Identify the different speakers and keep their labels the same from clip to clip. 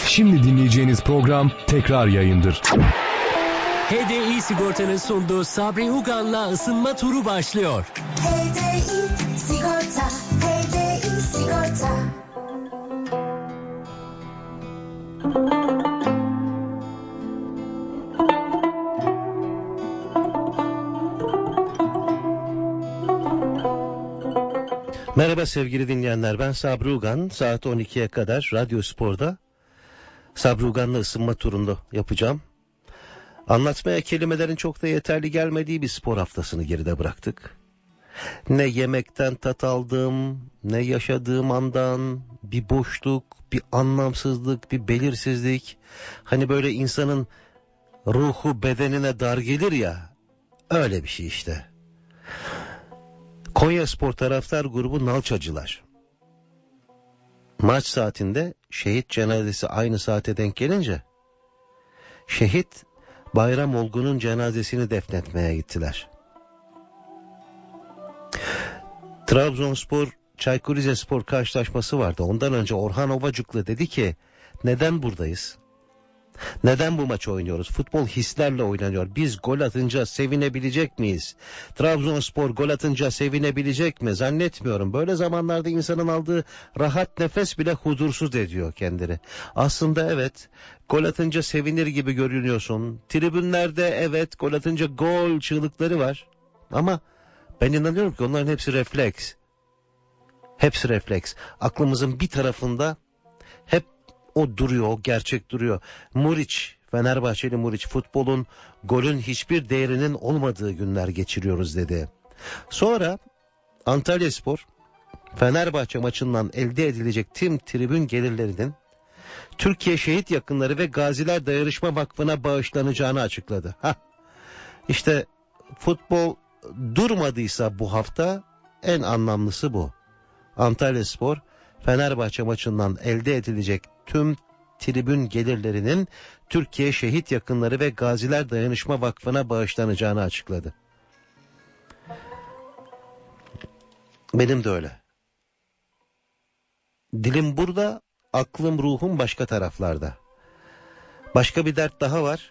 Speaker 1: Şimdi dinleyeceğiniz program tekrar yayındır.
Speaker 2: HDI Sigorta'nın sunduğu Sabri Ugan'la ısınma turu başlıyor.
Speaker 3: HDI Sigorta, HDI Sigorta.
Speaker 4: Merhaba sevgili dinleyenler, ben Sabri Ugan. Saat 12'ye kadar Radyo Spor'da Sabri Ugan'la ısınma turunda yapacağım. Anlatmaya kelimelerin çok da yeterli gelmediği bir spor haftasını geride bıraktık. Ne yemekten tat aldım, ne yaşadığım andan bir boşluk, bir anlamsızlık, bir belirsizlik. Hani böyle insanın ruhu bedenine dar gelir ya, öyle bir şey işte. Konyaspor taraftar grubu Nalçacılar. Maç saatinde şehit cenazesi aynı saate denk gelince şehit Bayram Olgun'un cenazesini defnetmeye gittiler. Trabzonspor Çaykur Rizespor karşılaşması vardı. Ondan önce Orhan Ovacıklı dedi ki, neden buradayız? Neden bu maçı oynuyoruz? Futbol hislerle oynanıyor. Biz gol atınca sevinebilecek miyiz? Trabzonspor gol atınca sevinebilecek mi? Zannetmiyorum. Böyle zamanlarda insanın aldığı rahat nefes bile huzursuz ediyor kendini. Aslında evet, gol atınca sevinir gibi görünüyorsun. Tribünlerde evet, gol atınca gol çığlıkları var. Ama ben inanıyorum ki onların hepsi refleks. Hepsi refleks. Aklımızın bir tarafında hep o duruyor, o gerçek duruyor. Muriç, Fenerbahçeli Muriç, futbolun, golün hiçbir değerinin olmadığı günler geçiriyoruz dedi. Sonra Antalyaspor, Fenerbahçe maçından elde edilecek tüm tribün gelirlerinin Türkiye Şehit Yakınları ve Gaziler Dayanışma Vakfı'na bağışlanacağını açıkladı. İşte futbol durmadıysa bu hafta en anlamlısı bu. Antalyaspor, Fenerbahçe maçından elde edilecek tüm tribün gelirlerinin Türkiye Şehit Yakınları ve Gaziler Dayanışma Vakfı'na bağışlanacağını açıkladı. Benim de öyle. Dilim burada, aklım ruhum başka taraflarda. Başka bir dert daha var.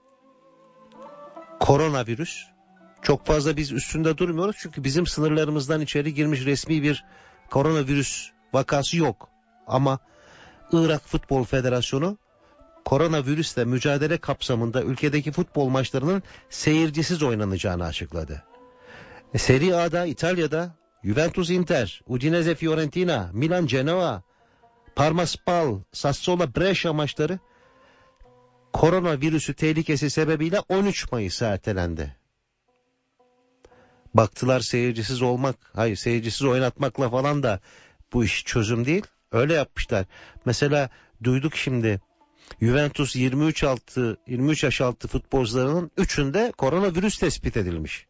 Speaker 4: Koronavirüs. Çok fazla biz üstünde durmuyoruz çünkü bizim sınırlarımızdan içeri girmiş resmi bir koronavirüs vakası yok. Ama Irak Futbol Federasyonu koronavirüsle mücadele kapsamında ülkedeki futbol maçlarının seyircisiz oynanacağını açıkladı. Serie A'da, İtalya'da Juventus Inter, Udinese Fiorentina, Milan Genoa, Parma Spal, Sassuolo Brescia maçları koronavirüsü tehlikesi sebebiyle 13 Mayıs'a ertelendi. Baktılar seyircisiz oynatmakla falan da bu iş çözüm değil. Öyle yapmışlar. Mesela duyduk şimdi Juventus 23 yaş altı futbolcularının 3'ünde koronavirüs tespit edilmiş.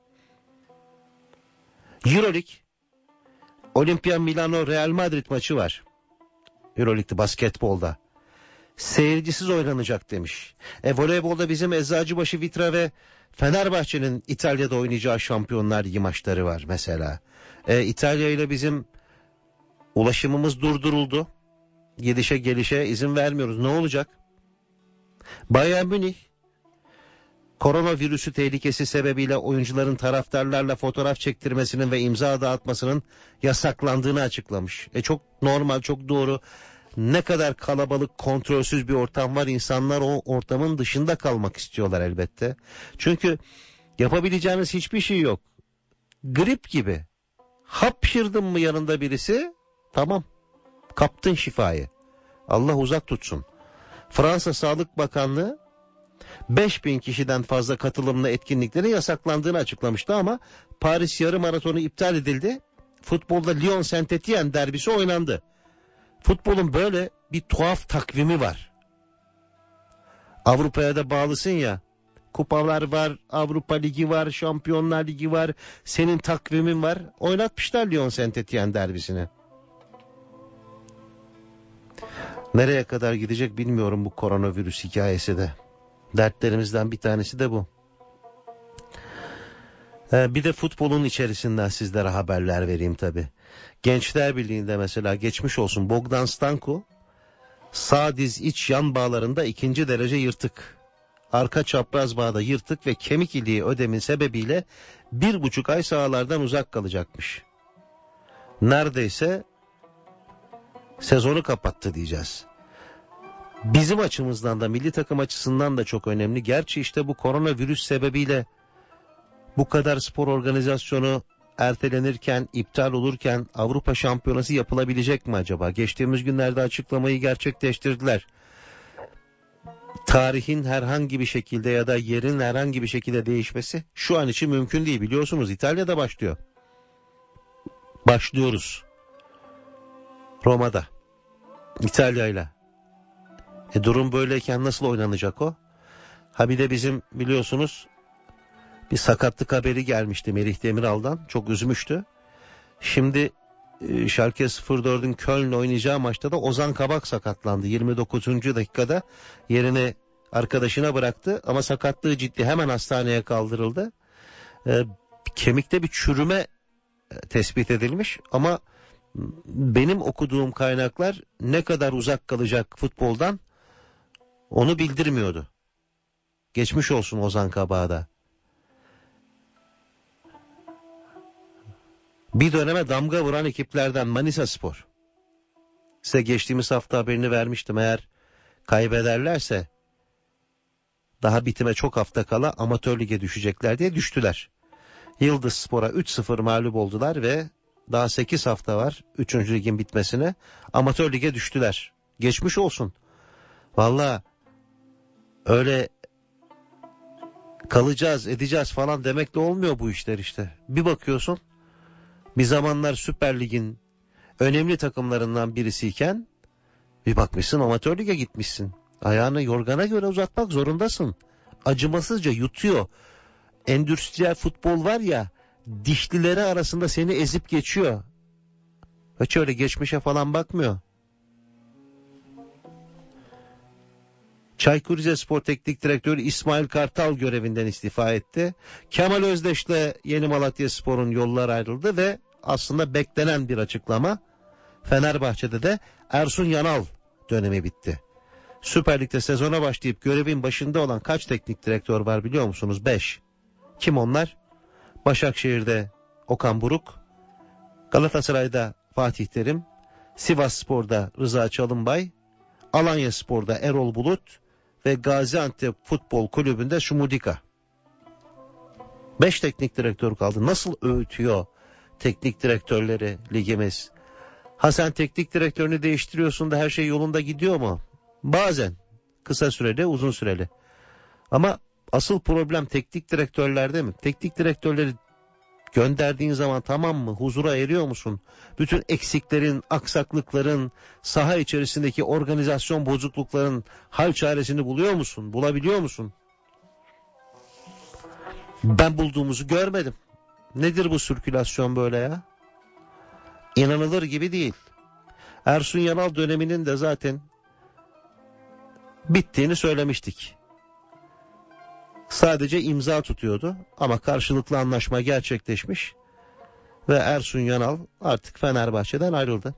Speaker 4: Euroleague, Olimpia Milano Real Madrid maçı var. Euroleague'de basketbolda. Seyircisiz oynanacak demiş. Voleybolda bizim Eczacıbaşı Vitra ve Fenerbahçe'nin İtalya'da oynayacağı Şampiyonlar Ligi maçları var mesela. İtalya ile bizim ulaşımımız durduruldu. Gidişe gelişe izin vermiyoruz. Ne olacak? Bayern Münih koronavirüsü tehlikesi sebebiyle oyuncuların taraftarlarla fotoğraf çektirmesinin ve imza dağıtmasının yasaklandığını açıklamış. Çok normal, çok doğru. Ne kadar kalabalık, kontrolsüz bir ortam var, insanlar o ortamın dışında kalmak istiyorlar elbette. Çünkü yapabileceğiniz hiçbir şey yok. Grip gibi. Hapşırdın mı yanında birisi, tamam, kaptın şifayı. Allah uzak tutsun. Fransa Sağlık Bakanlığı 5.000 kişiden fazla katılımlı etkinliklerin yasaklandığını açıklamıştı ama Paris yarım maratonu iptal edildi. Futbolda Lyon Saint-Étienne derbisi oynandı. Futbolun böyle bir tuhaf takvimi var. Avrupa'ya da bağlısın ya. Kupalar var, Avrupa Ligi var, Şampiyonlar Ligi var. Senin takvimin var. Oynatmışlar Lyon Saint-Étienne derbisini. Nereye kadar gidecek bilmiyorum bu koronavirüs hikayesi de. Dertlerimizden bir tanesi de bu. Bir de futbolun içerisinden sizlere haberler vereyim tabii. Gençler Birliği'nde mesela geçmiş olsun Bogdan Stanko Sağ diz iç yan bağlarında 2. derece yırtık. Arka çapraz bağda yırtık ve kemik iliği ödemin sebebiyle 1,5 ay sahalardan uzak kalacakmış. Neredeyse sezonu kapattı diyeceğiz. Bizim açımızdan da milli takım açısından da çok önemli. Gerçi işte bu koronavirüs sebebiyle bu kadar spor organizasyonu ertelenirken, iptal olurken Avrupa Şampiyonası yapılabilecek mi acaba? Geçtiğimiz günlerde açıklamayı gerçekleştirdiler. Tarihin herhangi bir şekilde ya da yerin herhangi bir şekilde değişmesi şu an için mümkün değil. Biliyorsunuz İtalya'da başlıyor. Başlıyoruz. Roma'da. İtalya'yla. Durum böyleyken nasıl oynanacak o? Ha bir de bizim biliyorsunuz bir sakatlık haberi gelmişti Melih Demiral'dan. Çok üzmüştü. Şimdi Schalke 04'ün Köln'le oynayacağı maçta da Ozan Kabak sakatlandı. 29. dakikada yerini arkadaşına bıraktı ama sakatlığı ciddi. Hemen hastaneye kaldırıldı. Kemikte bir çürüme tespit edilmiş ama benim okuduğum kaynaklar ne kadar uzak kalacak futboldan onu bildirmiyordu. Geçmiş olsun Ozan Kabak'a da. Bir döneme damga vuran ekiplerden Manisaspor. Size geçtiğimiz hafta haberini vermiştim. Eğer kaybederlerse daha bitime çok hafta kala amatör lige düşecekler diye düştüler. Yıldızspor'a 3-0 mağlup oldular ve daha 8 hafta var 3. ligin bitmesine. Amatör lige düştüler. Geçmiş olsun. Vallahi öyle kalacağız edeceğiz falan demekle olmuyor bu işler işte. Bir bakıyorsun bir zamanlar Süper Lig'in önemli takımlarından birisiyken bir bakmışsın amatör lige gitmişsin. Ayağını yorgana göre uzatmak zorundasın. Acımasızca yutuyor. Endüstriyel futbol var ya, dişlileri arasında seni ezip geçiyor. Hiç öyle geçmişe falan bakmıyor. Çaykur Rizespor Teknik Direktörü İsmail Kartal görevinden istifa etti. Kemal Özdeş'le Yeni Malatyaspor'un yolları ayrıldı ve aslında beklenen bir açıklama. Fenerbahçe'de de Ersun Yanal dönemi bitti. Süper Lig'de sezona başlayıp görevin başında olan kaç teknik direktör var biliyor musunuz? 5. Kim onlar? Başakşehir'de Okan Buruk, Galatasaray'da Fatih Terim, Sivasspor'da Rıza Çalınbay, Alanyaspor'da Erol Bulut ve Gaziantep Futbol Kulübü'nde Şumudika. 5 teknik direktör kaldı. Nasıl öğütüyor teknik direktörleri ligimiz? Ha sen teknik direktörünü değiştiriyorsun da her şey yolunda gidiyor mu? Bazen. Kısa süreli, uzun süreli. Ama asıl problem teknik direktörlerde mi? Teknik direktörleri gönderdiğin zaman tamam mı? Huzura eriyor musun? Bütün eksiklerin, aksaklıkların, saha içerisindeki organizasyon bozuklukların hal çaresini buluyor musun? Bulabiliyor musun? Ben bulduğumuzu görmedim. Nedir bu sirkülasyon böyle ya? İnanılır gibi değil. Ersun Yanal döneminin de zaten bittiğini söylemiştik. Sadece imza tutuyordu ama karşılıklı anlaşma gerçekleşmiş ve Ersun Yanal artık Fenerbahçe'den ayrıldı.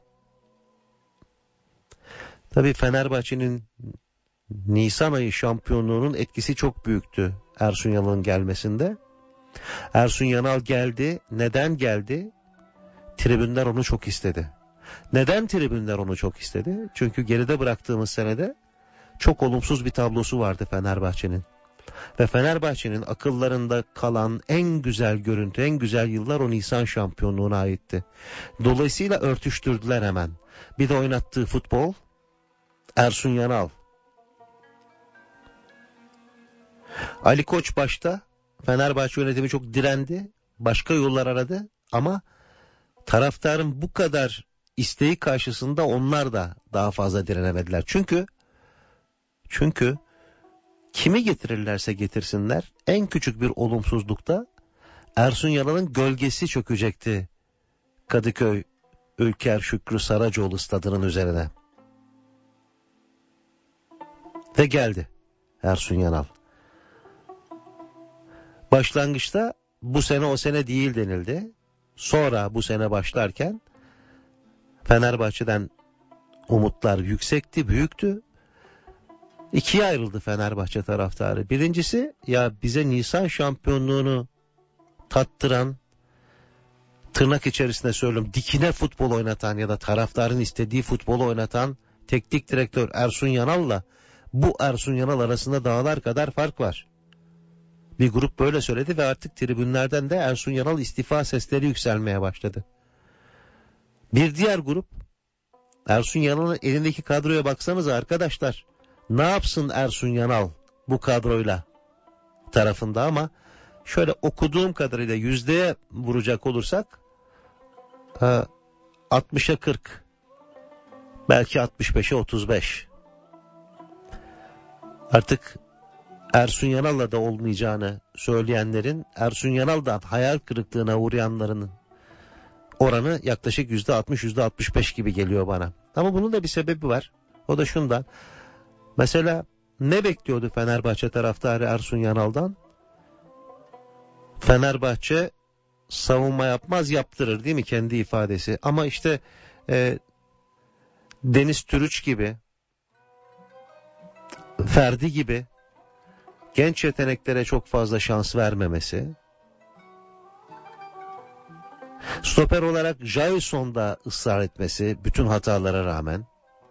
Speaker 4: Tabii Fenerbahçe'nin Nisan ayı şampiyonluğunun etkisi çok büyüktü Ersun Yanal'ın gelmesinde. Ersun Yanal geldi. Neden geldi? Tribünler onu çok istedi. Neden tribünler onu çok istedi? Çünkü geride bıraktığımız senede çok olumsuz bir tablosu vardı Fenerbahçe'nin. Ve Fenerbahçe'nin akıllarında kalan en güzel görüntü, en güzel yıllar o Nisan şampiyonluğuna aitti. Dolayısıyla örtüştürdüler hemen. Bir de oynattığı futbol, Ersun Yanal. Ali Koç başta, Fenerbahçe yönetimi çok direndi, başka yollar aradı ama taraftarın bu kadar isteği karşısında onlar da daha fazla direnemediler. Çünkü kimi getirirlerse getirsinler en küçük bir olumsuzlukta Ersun Yanal'ın gölgesi çökecekti Kadıköy Ülker Şükrü Saracoğlu stadının üzerine. Ve geldi Ersun Yanal. Başlangıçta bu sene o sene değil denildi. Sonra bu sene başlarken Fenerbahçe'den umutlar yüksekti, büyüktü. İkiye ayrıldı Fenerbahçe taraftarı. Birincisi, ya bize Nisan şampiyonluğunu tattıran, tırnak içerisinde söylüyorum, dikine futbol oynatan ya da taraftarın istediği futbolu oynatan teknik direktör Ersun Yanal'la bu Ersun Yanal arasında dağlar kadar fark var. Bir grup böyle söyledi ve artık tribünlerden de Ersun Yanal istifa sesleri yükselmeye başladı. Bir diğer grup, Ersun Yanal'ın elindeki kadroya baksanıza arkadaşlar, ne yapsın Ersun Yanal bu kadroyla tarafında, ama şöyle okuduğum kadarıyla yüzdeye vuracak olursak 60'a 40, belki 65'e 35. Artık Ersun Yanal'la da olmayacağını söyleyenlerin, Ersun Yanal'dan hayal kırıklığına uğrayanların oranı yaklaşık %60, %65 gibi geliyor bana. Ama bunun da bir sebebi var. O da şundan. Mesela ne bekliyordu Fenerbahçe taraftarı Ersun Yanal'dan? Fenerbahçe savunma yapmaz, yaptırır, değil mi, kendi ifadesi. Ama işte Deniz Türüç gibi, Ferdi gibi genç yeteneklere çok fazla şans vermemesi, stoper olarak Jailson'da ısrar etmesi bütün hatalara rağmen,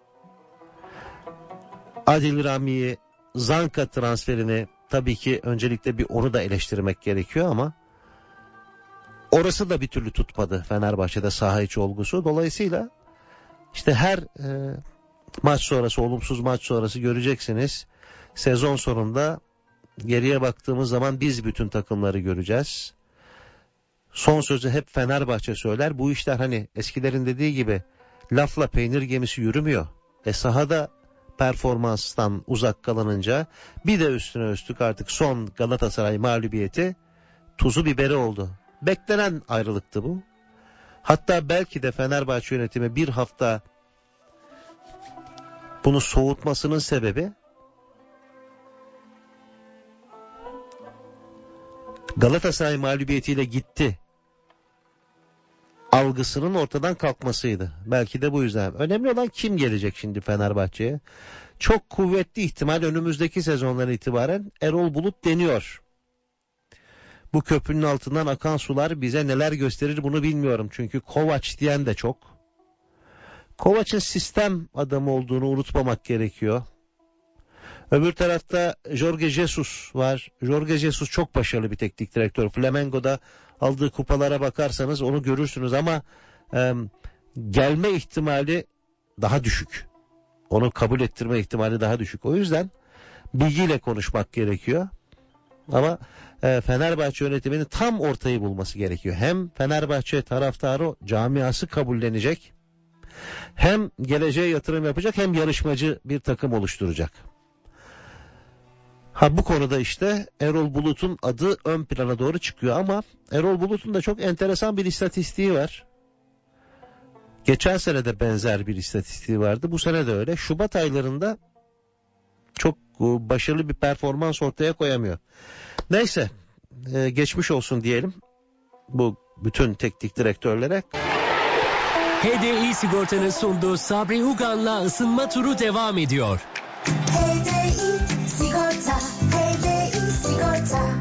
Speaker 4: Adil Rami'yi, Zanka transferini tabii ki öncelikle bir onu da eleştirmek gerekiyor ama orası da bir türlü tutmadı Fenerbahçe'de saha içi olgusu. Dolayısıyla işte her maç sonrası, olumsuz maç sonrası göreceksiniz. Sezon sonunda geriye baktığımız zaman biz bütün takımları göreceğiz. Son sözü hep Fenerbahçe söyler. Bu işler hani eskilerin dediği gibi lafla peynir gemisi yürümüyor. Sahada performanstan uzak kalınınca bir de üstüne üstlük artık son Galatasaray mağlubiyeti tuzu biberi oldu. Beklenen ayrılıktı bu. Hatta belki de Fenerbahçe yönetimi bir hafta bunu soğutmasının sebebi Galatasaray mağlubiyetiyle gitti algısının ortadan kalkmasıydı. Belki de bu yüzden. Önemli olan kim gelecek şimdi Fenerbahçe'ye? Çok kuvvetli ihtimal önümüzdeki sezondan itibaren Erol Bulut deniyor. Bu köprünün altından akan sular bize neler gösterir bunu bilmiyorum. Çünkü Kovac diyen de çok. Kovac'ın sistem adamı olduğunu unutmamak gerekiyor. Öbür tarafta Jorge Jesus var. Jorge Jesus çok başarılı bir teknik direktör. Flamengo'da aldığı kupalara bakarsanız onu görürsünüz ama gelme ihtimali daha düşük. Onu kabul ettirme ihtimali daha düşük. O yüzden bilgiyle konuşmak gerekiyor. Ama Fenerbahçe yönetiminin tam ortayı bulması gerekiyor. Hem Fenerbahçe taraftarı, camiası kabullenecek, hem geleceğe yatırım yapacak, hem yarışmacı bir takım oluşturacak. Bu konuda işte Erol Bulut'un adı ön plana doğru çıkıyor ama Erol Bulut'un da çok enteresan bir istatistiği var. Geçen sene de benzer bir istatistiği vardı. Bu sene de öyle. Şubat aylarında çok başarılı bir performans ortaya koyamıyor. Neyse, geçmiş olsun diyelim bu bütün teknik direktörlere.
Speaker 2: HDI Sigorta'nın sunduğu Sabri Ugan'la ısınma turu devam ediyor.
Speaker 3: HDI Sigorta, HDI Sigorta.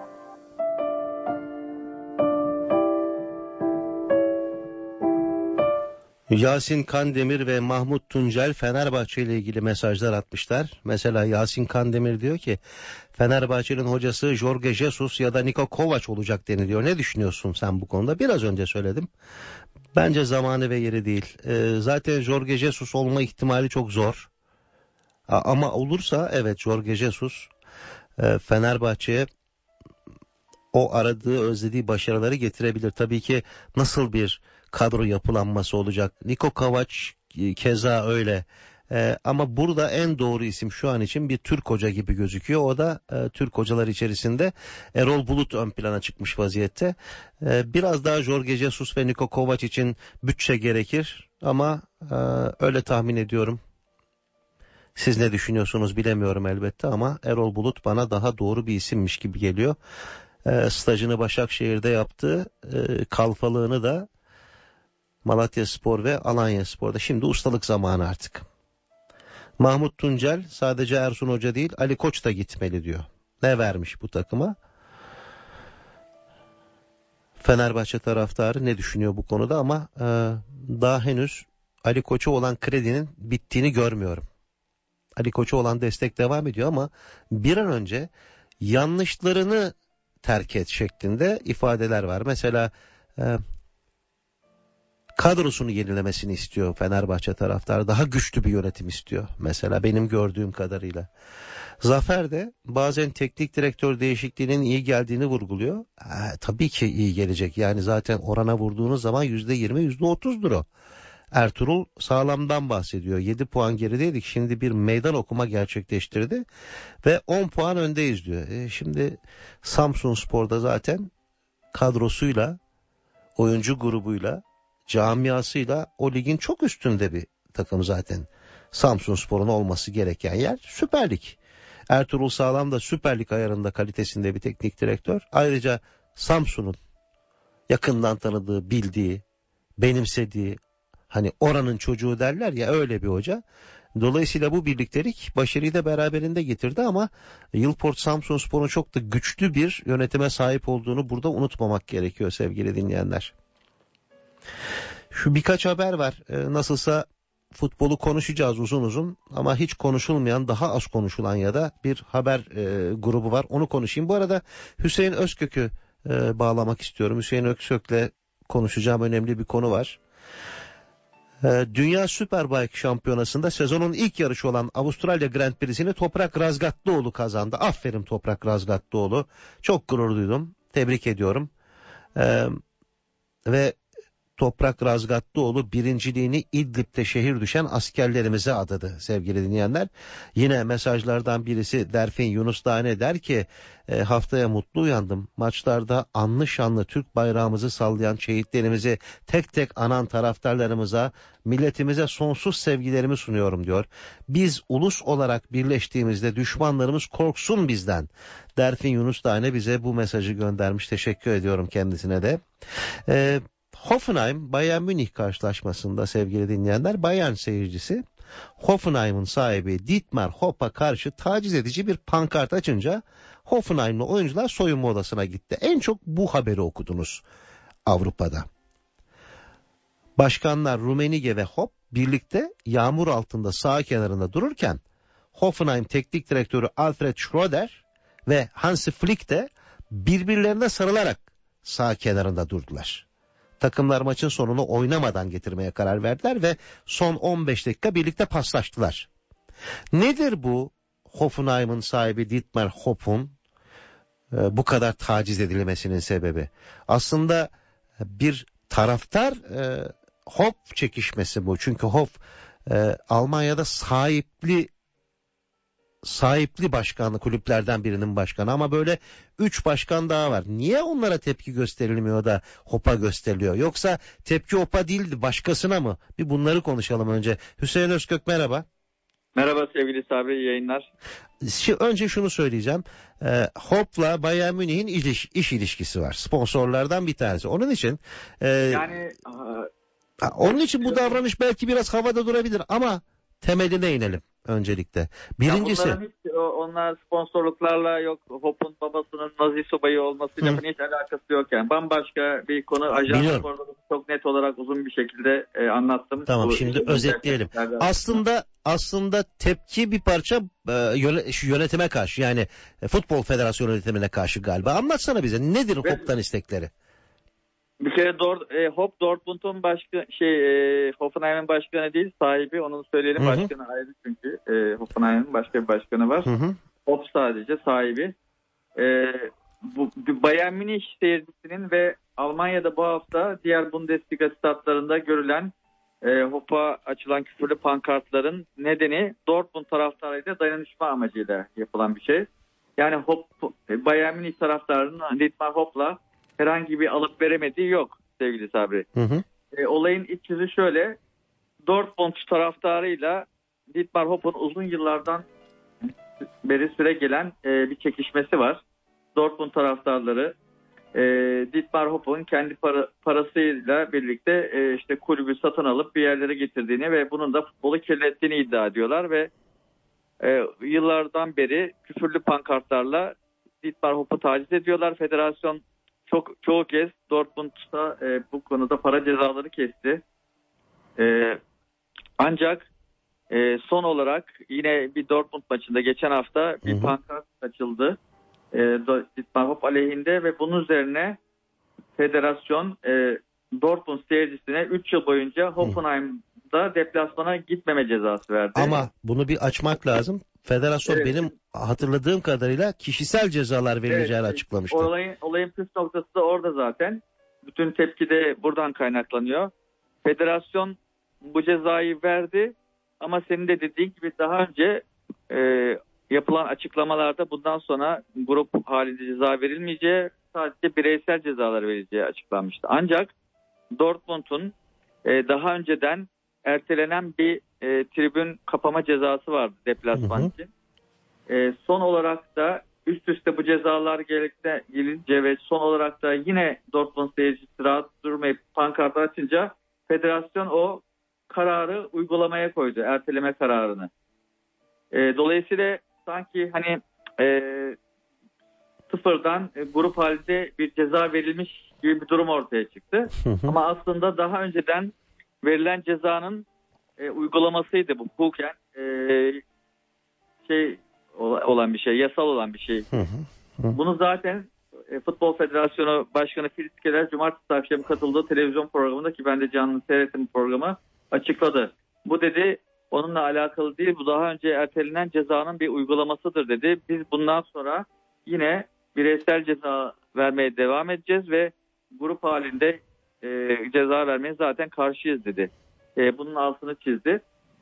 Speaker 4: Yasin Kandemir ve Mahmut Tuncel Fenerbahçe ile ilgili mesajlar atmışlar. Mesela Yasin Kandemir diyor ki Fenerbahçe'nin hocası Jorge Jesus ya da Niko Kovac olacak deniliyor. Ne düşünüyorsun sen bu konuda? Biraz önce söyledim. Bence zamanı ve yeri değil. Zaten Jorge Jesus olma ihtimali çok zor. Ama olursa evet, Jorge Jesus Fenerbahçe'ye o aradığı, özlediği başarıları getirebilir. Tabii ki nasıl bir kadro yapılanması olacak? Niko Kovac keza öyle. Ama burada en doğru isim şu an için bir Türk hoca gibi gözüküyor. O da Türk hocalar içerisinde Erol Bulut ön plana çıkmış vaziyette. Biraz daha Jorge Jesus ve Niko Kovac için bütçe gerekir. Ama öyle tahmin ediyorum. Siz ne düşünüyorsunuz bilemiyorum elbette ama Erol Bulut bana daha doğru bir isimmiş gibi geliyor. Stajını Başakşehir'de yaptı. Kalfalığını da Malatyaspor ve Alanyaspor'da. Şimdi ustalık zamanı artık. Mahmut Tuncel sadece Ersun Hoca değil Ali Koç da gitmeli diyor. Ne vermiş bu takıma? Fenerbahçe taraftarı ne düşünüyor bu konuda ama daha henüz Ali Koç'a olan kredinin bittiğini görmüyorum. Ali Koç'a olan destek devam ediyor ama bir an önce yanlışlarını terk et şeklinde ifadeler var. Mesela kadrosunu yenilemesini istiyor Fenerbahçe taraftarı. Daha güçlü bir yönetim istiyor mesela benim gördüğüm kadarıyla. Zafer de bazen teknik direktör değişikliğinin iyi geldiğini vurguluyor. Tabii ki iyi gelecek. Yani zaten orana vurduğunuz zaman %20, %30'dur o. Ertuğrul Sağlam'dan bahsediyor. 7 puan gerideydik. Şimdi bir meydan okuma gerçekleştirdi. Ve 10 puan öndeyiz diyor. Şimdi Samsunspor'da zaten kadrosuyla, oyuncu grubuyla, camiasıyla o ligin çok üstünde bir takım zaten. Samsunspor'un olması gereken yer Süper Lig. Ertuğrul Sağlam da Süper Lig ayarında kalitesinde bir teknik direktör. Ayrıca Samsun'un yakından tanıdığı, bildiği, benimsediği, hani oranın çocuğu derler ya, öyle bir hoca. Dolayısıyla bu birliktelik başarıyı da beraberinde getirdi ama Yılport Samsunspor'un çok da güçlü bir yönetime sahip olduğunu burada unutmamak gerekiyor sevgili dinleyenler. Şu birkaç haber var. Nasılsa futbolu konuşacağız uzun uzun ama hiç konuşulmayan, daha az konuşulan ya da bir haber grubu var. Onu konuşayım. Bu arada Hüseyin Özkök'ü bağlamak istiyorum. Hüseyin Özkök'le konuşacağım önemli bir konu var. Dünya Superbike Şampiyonası'nda sezonun ilk yarışı olan Avustralya Grand Prix'sini Toprak Razgatlıoğlu kazandı. Aferin Toprak Razgatlıoğlu. Çok gurur duydum. Tebrik ediyorum. Ve Toprak Razgatlıoğlu birinciliğini İdlib'de şehir düşen askerlerimize adadı sevgili dinleyenler. Yine mesajlardan birisi Derfin Yunus Tane der ki haftaya mutlu uyandım. Maçlarda anlı şanlı Türk bayrağımızı sallayan şehitlerimizi tek tek anan taraftarlarımıza, milletimize sonsuz sevgilerimi sunuyorum diyor. Biz ulus olarak birleştiğimizde düşmanlarımız korksun bizden. Derfin Yunus Tane bize bu mesajı göndermiş. Teşekkür ediyorum kendisine de. Hoffenheim Bayern Münih karşılaşmasında sevgili dinleyenler, Bayern seyircisi Hoffenheim'ın sahibi Dietmar Hopp'a karşı taciz edici bir pankart açınca Hoffenheim'li oyuncular soyunma odasına gitti. En çok bu haberi okudunuz Avrupa'da. Başkanlar Rummenigge ve Hopp birlikte yağmur altında sağ kenarında dururken Hoffenheim teknik direktörü Alfred Schröder ve Hansi Flick de birbirlerine sarılarak sağ kenarında durdular. Takımlar maçın sonunu oynamadan getirmeye karar verdiler ve son 15 dakika birlikte paslaştılar. Nedir bu Hoffenheim'ın sahibi Dietmar Hopp'un bu kadar taciz edilmesinin sebebi? Aslında bir taraftar Hopp çekişmesi bu. Çünkü Hopp Almanya'da sahipli başkanlı kulüplerden birinin başkanı ama böyle 3 başkan daha var. Niye onlara tepki gösterilmiyor da Hopp'a gösteriliyor? Yoksa tepki Hopp'a değildi, başkasına mı? Bir bunları konuşalım önce. Hüseyin Özkök merhaba.
Speaker 5: Merhaba sevgili Sabri, iyi yayınlar.
Speaker 4: Önce şunu söyleyeceğim. Hopp'la Bayern Münih'in iş ilişkisi var. Sponsorlardan bir tanesi. Onun için bu davranış belki biraz havada durabilir ama temeline inelim öncelikle. Birincisi.
Speaker 5: Onlar sponsorluklarla, yok Hopp'un babasının Nazi subayı olmasıyla hiç alakası yok yani. Bambaşka bir konu. Ajans sporda çok net olarak uzun bir şekilde anlattım.
Speaker 4: Tamam, şimdi özetleyelim. Aslında tepki bir parça yönetime karşı, yani Futbol Federasyonu yönetimine karşı galiba. Anlatsana bize nedir Hopp'tan istekleri?
Speaker 5: Bir kere Hopp Dortmund'un Hoffenheim'in başkanı değil, sahibi, onu söyleyelim. Hı-hı. Başkanı ayrı çünkü. Hoffenheim'in başka bir başkanı var. Hı-hı. Hopp sadece sahibi. Bu Bayern Münih seyircisinin ve Almanya'da bu hafta diğer Bundesliga statlarında görülen Hopp'a açılan küfürlü pankartların nedeni Dortmund taraftarıyla dayanışma amacıyla yapılan bir şey. Yani Bayern Münih taraftarının Dietmar Hopp'la herhangi bir alıp veremediği yok sevgili Sabri. Hı hı. Olayın iç yüzü şöyle. Dortmund taraftarıyla Dietmar Hopp'un uzun yıllardan beri süre gelen bir çekişmesi var. Dortmund taraftarları Dietmar Hopp'un kendi parasıyla birlikte işte kulübü satın alıp bir yerlere getirdiğini ve bunun da futbolu kirlettiğini iddia ediyorlar ve yıllardan beri küfürlü pankartlarla Dietmar Hopp'u taciz ediyorlar. Federasyon çoğu kez Dortmund'da bu konuda para cezaları kesti. Ancak son olarak yine bir Dortmund maçında geçen hafta bir pankart açıldı Dietmar Hopp aleyhinde ve bunun üzerine federasyon Dortmund seyircisine 3 yıl boyunca Hoffenheim'da deplasmana gitmeme cezası verdi.
Speaker 4: Ama bunu bir açmak lazım. Federasyon benim hatırladığım kadarıyla kişisel cezalar verileceğini açıklamıştı.
Speaker 5: Olayın püf noktası da orada zaten. Bütün tepki de buradan kaynaklanıyor. Federasyon bu cezayı verdi ama senin de dediğin gibi daha önce yapılan açıklamalarda bundan sonra grup halinde ceza verilmeyeceği, sadece bireysel cezalar verileceği açıklanmıştı. Ancak Dortmund'un daha önceden ertelenen bir tribün kapama cezası vardı deplasman için. Son olarak da üst üste bu cezalar gelince ve son olarak da yine Dortmund seyircisi rahat durmayıp pankartı açınca federasyon o kararı uygulamaya koydu, erteleme kararını. Dolayısıyla sanki hani sıfırdan grup halinde bir ceza verilmiş gibi bir durum ortaya çıktı. Ama aslında daha önceden verilen cezanın uygulamasıydı bu. Hukuken olan bir şey, yasal olan bir şey. Bunu zaten Futbol Federasyonu Başkanı Fritz Keller cumartesi akşamı katıldığı televizyon programında, ki ben de canlı seyrettim programı, açıkladı. Bu dedi onunla alakalı değil, bu daha önce ertelenen cezanın bir uygulamasıdır dedi. Biz bundan sonra yine bireysel ceza vermeye devam edeceğiz ve grup halinde ceza vermeye zaten karşıyız dedi. Bunun altını çizdi.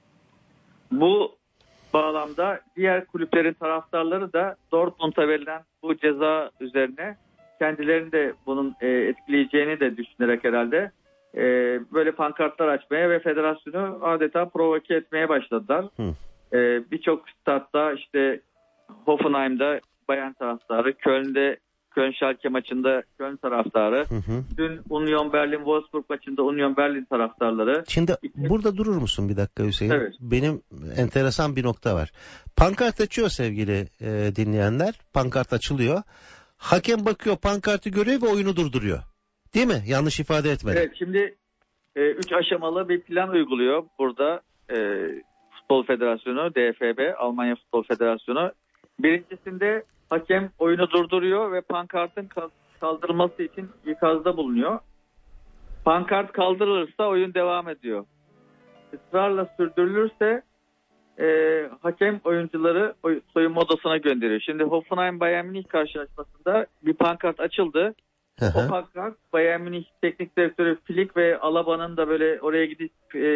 Speaker 5: Bu bağlamda diğer kulüplerin taraftarları da Dortmund'a verilen bu ceza üzerine kendilerini de bunun etkileyeceğini de düşünerek herhalde böyle pankartlar açmaya ve federasyonu adeta provoke etmeye başladılar. Birçok statta, işte Hoffenheim'da Bayern taraftarı, Köln'de Köln Schalke maçında Köln taraftarı, dün Union Berlin Wolfsburg maçında Union Berlin taraftarları.
Speaker 4: Şimdi burada durur musun bir dakika Hüseyin?
Speaker 5: Evet.
Speaker 4: Benim enteresan bir nokta var. Pankart açıyor sevgili dinleyenler. Pankart açılıyor. Hakem bakıyor, pankartı görüyor ve oyunu durduruyor. Değil mi? Yanlış ifade etmedim.
Speaker 5: Evet, şimdi 3 aşamalı bir plan uyguluyor burada Futbol Federasyonu, DFB, Almanya Futbol Federasyonu. Birincisinde hakem oyunu durduruyor ve pankartın kaldırılması için ikazda bulunuyor. Pankart kaldırılırsa oyun devam ediyor. Israrla sürdürülürse hakem oyuncuları soyunma odasına gönderiyor. Şimdi Hoffenheim Bayern Münih karşılaşmasında bir pankart açıldı. O pankart Bayern Münih teknik direktörü Flick ve Alaba'nın da böyle oraya gidip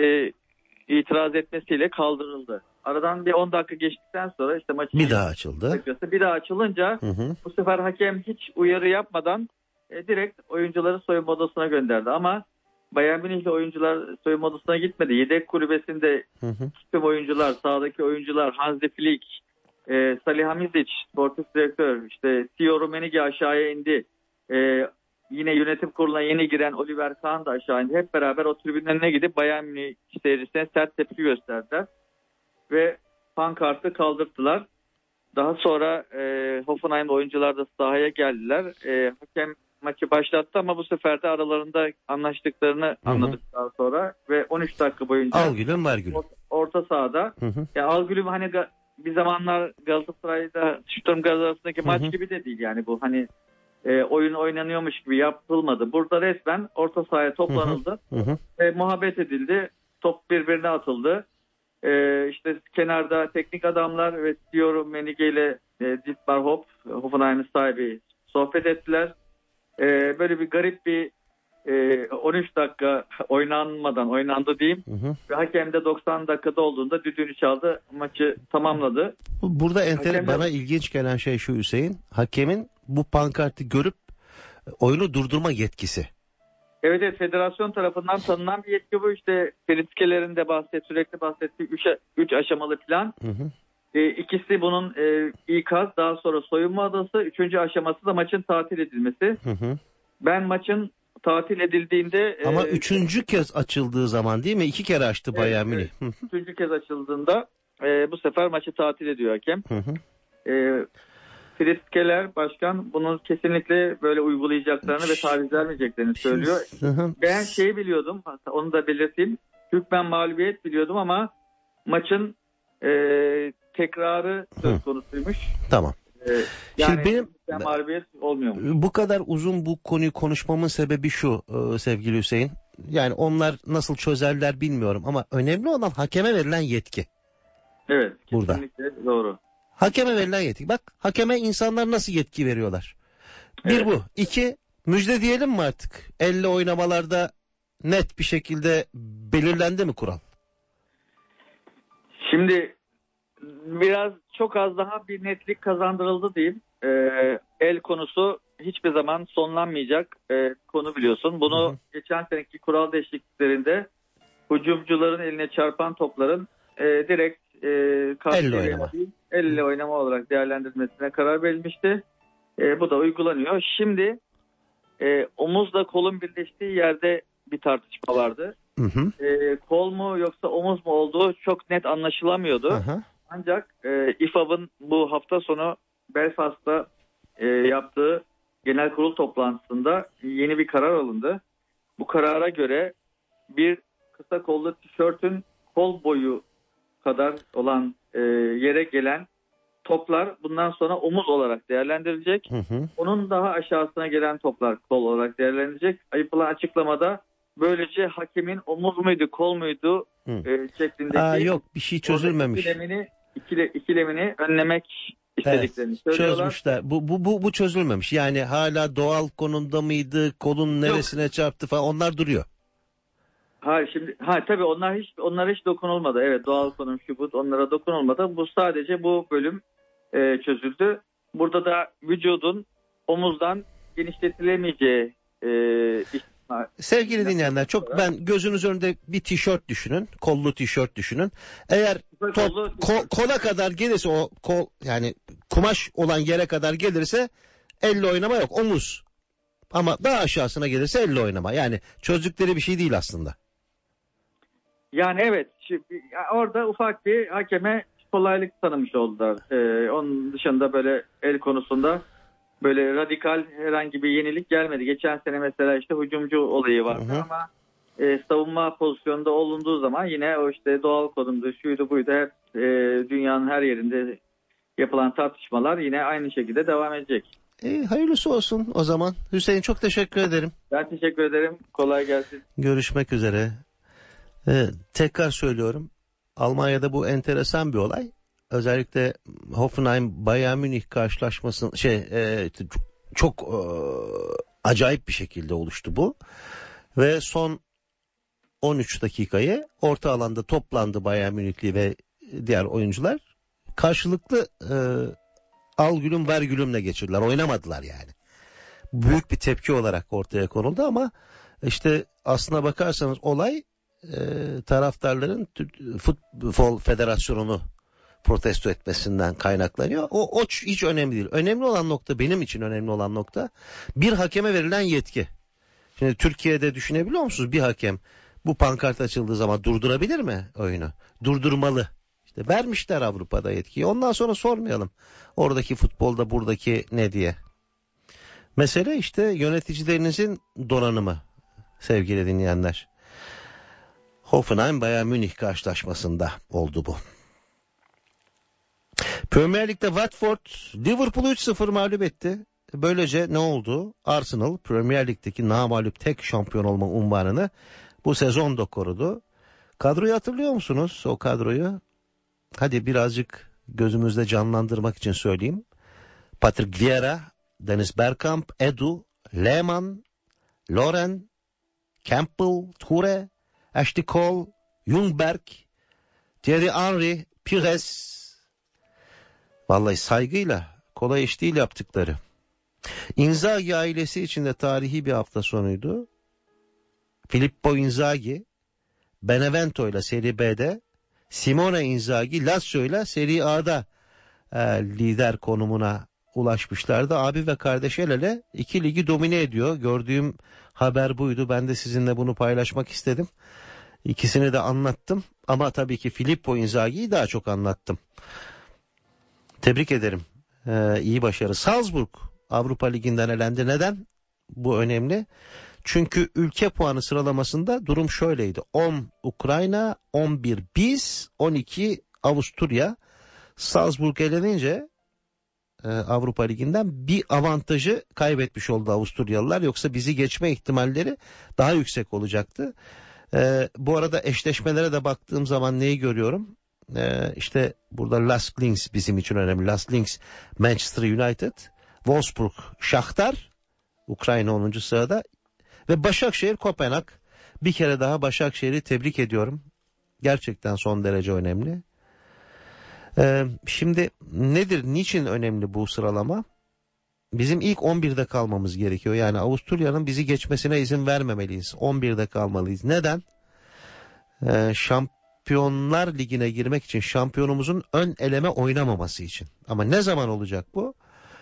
Speaker 5: itiraz etmesiyle kaldırıldı. Aradan bir 10 dakika geçtikten sonra işte maçın
Speaker 4: bir daha açıldı.
Speaker 5: Bir daha açılınca bu sefer hakem hiç uyarı yapmadan direkt oyuncuları soyunma odasına gönderdi. Ama Bayern Münih'li oyuncular soyunma odasına gitmedi. Yedek kulübesinde tüm oyuncular, sahadaki oyuncular, Hansi Flick, Salihamidzic, sportif direktör, işte Theo Rummenigge aşağıya indi. Yine yönetim kuruluna yeni giren Oliver Kahn da aşağı indi. Hep beraber o tribünün önüne gidip Bayern Münih seyircisine sert tepki gösterdiler. Ve pankartı kaldırdılar. Daha sonra Hoffenheim oyuncular da sahaya geldiler. Hakem maçı başlattı ama bu sefer de aralarında anlaştıklarını anladık daha sonra. Ve 13 dakika boyunca
Speaker 4: Algül'ün var Gül'ün.
Speaker 5: Orta sahada. Yani Algül'ün hani bir zamanlar Galatasaray'da Sturm Graz arasındaki maç gibi de değil yani bu hani oyun oynanıyormuş gibi yapılmadı. Burada resmen orta sahaya toplanıldı ve muhabbet edildi. Top birbirine atıldı. İşte kenarda teknik adamlar ve Theo Rummenigge ile Dietmar Hopp, Hoffenheim'in sahibi, sohbet ettiler. Böyle bir garip bir 13 dakika oynandı diyeyim. Ve hakem de 90 dakikada olduğunda düdüğünü çaldı, maçı tamamladı.
Speaker 4: Burada bana ilginç gelen şey şu Hüseyin. Hakemin bu pankartı görüp oyunu durdurma yetkisi.
Speaker 5: Evet, federasyon tarafından tanınan bir yetki bu. İşte Feritskelerin de sürekli bahsettiği 3 aşamalı plan. İkisi bunun ikaz, daha sonra soyunma odası, 3. aşaması da maçın tatil edilmesi. Ben maçın tatil edildiğinde...
Speaker 4: Ama 3. kez açıldığı zaman değil mi? 2 kere açtı Bayern Münih.
Speaker 5: Evet. 3. kez açıldığında bu sefer maçı tatil ediyor hakem. Fritz Keller başkan bunun kesinlikle böyle uygulayacaklarını ve taviz vermeyeceklerini söylüyor. Ben şeyi biliyordum, onu da belirteyim. Hükmen mağlubiyet biliyordum ama maçın tekrarı söz konusuymuş.
Speaker 4: Tamam.
Speaker 5: Yani şimdi benim mağlubiyet olmuyormuş.
Speaker 4: Bu kadar uzun bu konuyu konuşmamın sebebi şu sevgili Hüseyin. Yani onlar nasıl çözerler bilmiyorum ama önemli olan hakeme verilen yetki.
Speaker 5: Evet,
Speaker 4: burada.
Speaker 5: Kesinlikle doğru.
Speaker 4: Hakeme verilen yetki. Bak hakeme insanlar nasıl yetki veriyorlar. Bir bu. 2 müjde diyelim mi artık? Elle oynamalarda net bir şekilde belirlendi mi kural?
Speaker 5: Şimdi biraz çok az daha bir netlik kazandırıldı diyeyim. El konusu hiçbir zaman sonlanmayacak konu biliyorsun. Bunu geçen seneki kural değişikliklerinde hücumcuların eline çarpan topların direkt elle oynama olarak değerlendirilmesine karar verilmişti. Bu da uygulanıyor. Şimdi omuzla kolun birleştiği yerde bir tartışma vardı. Kol mu yoksa omuz mu olduğu çok net anlaşılamıyordu. Ancak İFAB'ın bu hafta sonu Belfast'ta yaptığı genel kurul toplantısında yeni bir karar alındı. Bu karara göre bir kısa kollu tişörtün kol boyu kadar olan yere gelen toplar bundan sonra omuz olarak değerlendirilecek. Onun daha aşağısına gelen toplar kol olarak değerlendirilecek. Yapılan açıklamada böylece hakemin omuz muydu kol muydu şeklindeki
Speaker 4: yok bir şey çözülmemiş.
Speaker 5: İkilemini önlemek istediklerini söylüyorlar.
Speaker 4: Çözmüşler. Bu çözülmemiş. Yani hala doğal konumda mıydı? Kolun neresine çarptı falan onlar duruyor.
Speaker 5: Tabii onlara hiç dokunulmadı. Evet doğal konum şu bu onlara dokunulmadı. Bu sadece bu bölüm çözüldü. Burada da vücudun omuzdan genişletilemeyeceği
Speaker 4: sevgili dinleyenler ben gözünüz önünde bir tişört düşünün. Kollu tişört düşünün. Eğer kola kadar gelirse o kol yani kumaş olan yere kadar gelirse elle oynama yok omuz. Ama daha aşağısına gelirse elle oynama. Yani çözdükleri bir şey değil aslında.
Speaker 5: Yani evet orada ufak bir hakeme kolaylık tanımış oldular. Onun dışında böyle el konusunda böyle radikal herhangi bir yenilik gelmedi. Geçen sene mesela işte hücumcu olayı vardı ama savunma pozisyonunda olunduğu zaman yine o işte doğal konumdu, şuydu buydu hep dünyanın her yerinde yapılan tartışmalar yine aynı şekilde devam edecek.
Speaker 4: Hayırlısı olsun o zaman. Hüseyin çok teşekkür ederim.
Speaker 5: Ben teşekkür ederim. Kolay gelsin.
Speaker 4: Görüşmek üzere. Tekrar söylüyorum. Almanya'da bu enteresan bir olay. Özellikle Hoffenheim Bayern Münih karşılaşması çok acayip bir şekilde oluştu bu. Ve son 13 dakikayı orta alanda toplandı Bayern Münihli ve diğer oyuncular. Karşılıklı al gülüm ver gülümle geçirdiler. Oynamadılar yani. Büyük bir tepki olarak ortaya konuldu ama işte aslına bakarsanız olay taraftarların Futbol Federasyonu'nu protesto etmesinden kaynaklanıyor. O hiç önemli değil. Önemli olan nokta benim için önemli olan nokta bir hakeme verilen yetki. Şimdi Türkiye'de düşünebiliyor musunuz bir hakem bu pankart açıldığı zaman durdurabilir mi oyunu? Durdurmalı. İşte vermişler Avrupa'da yetkiyi. Ondan sonra sormayalım. Oradaki futbolda buradaki ne diye. Mesele işte yöneticilerinizin donanımı sevgili dinleyenler. Hoffenheim Bayern Münih karşılaşmasında oldu bu. Premier Lig'de Watford Liverpool'u 3-0 mağlup etti. Böylece ne oldu? Arsenal Premier Lig'deki namağlup tek şampiyon olma unvanını bu sezon da korudu. Kadroyu hatırlıyor musunuz? O kadroyu. Hadi birazcık gözümüzde canlandırmak için söyleyeyim. Patrick Vieira, Dennis Bergkamp, Edu, Lehmann, Loren, Campbell, Toure, Ashley Cole, Ljungberg, Thierry Henry, Pires. Vallahi saygıyla, kolay iş değil yaptıkları. Inzaghi ailesi için de tarihi bir hafta sonuydu. Filippo Inzaghi, Benevento ile Serie B'de, Simone Inzaghi, Lazio ile Serie A'da lider konumuna ulaşmışlardı. Abi ve kardeş el ele 2 ligi domine ediyor. Gördüğüm haber buydu. Ben de sizinle bunu paylaşmak istedim. İkisini de anlattım. Ama tabii ki Filippo Inzaghi'yi daha çok anlattım. Tebrik ederim. İyi başarı. Salzburg Avrupa Ligi'nden elendi. Neden? Bu önemli. Çünkü ülke puanı sıralamasında durum şöyleydi. 10 Ukrayna, 11 biz, 12 Avusturya. Salzburg elenince Avrupa Ligi'nden bir avantajı kaybetmiş oldu Avusturyalılar. Yoksa bizi geçme ihtimalleri daha yüksek olacaktı. Bu arada eşleşmelere de baktığım zaman neyi görüyorum? İşte burada Lask Linz bizim için önemli. Lask Linz Manchester United, Wolfsburg Shakhtar, Ukrayna 10. sırada ve Başakşehir Kopenhag. Bir kere daha Başakşehir'i tebrik ediyorum. Gerçekten son derece önemli. Şimdi nedir, niçin önemli bu sıralama? Bizim ilk 11'de kalmamız gerekiyor. Yani Avusturya'nın bizi geçmesine izin vermemeliyiz. 11'de kalmalıyız. Neden? Şampiyonlar Ligi'ne girmek için, şampiyonumuzun ön eleme oynamaması için. Ama ne zaman olacak bu?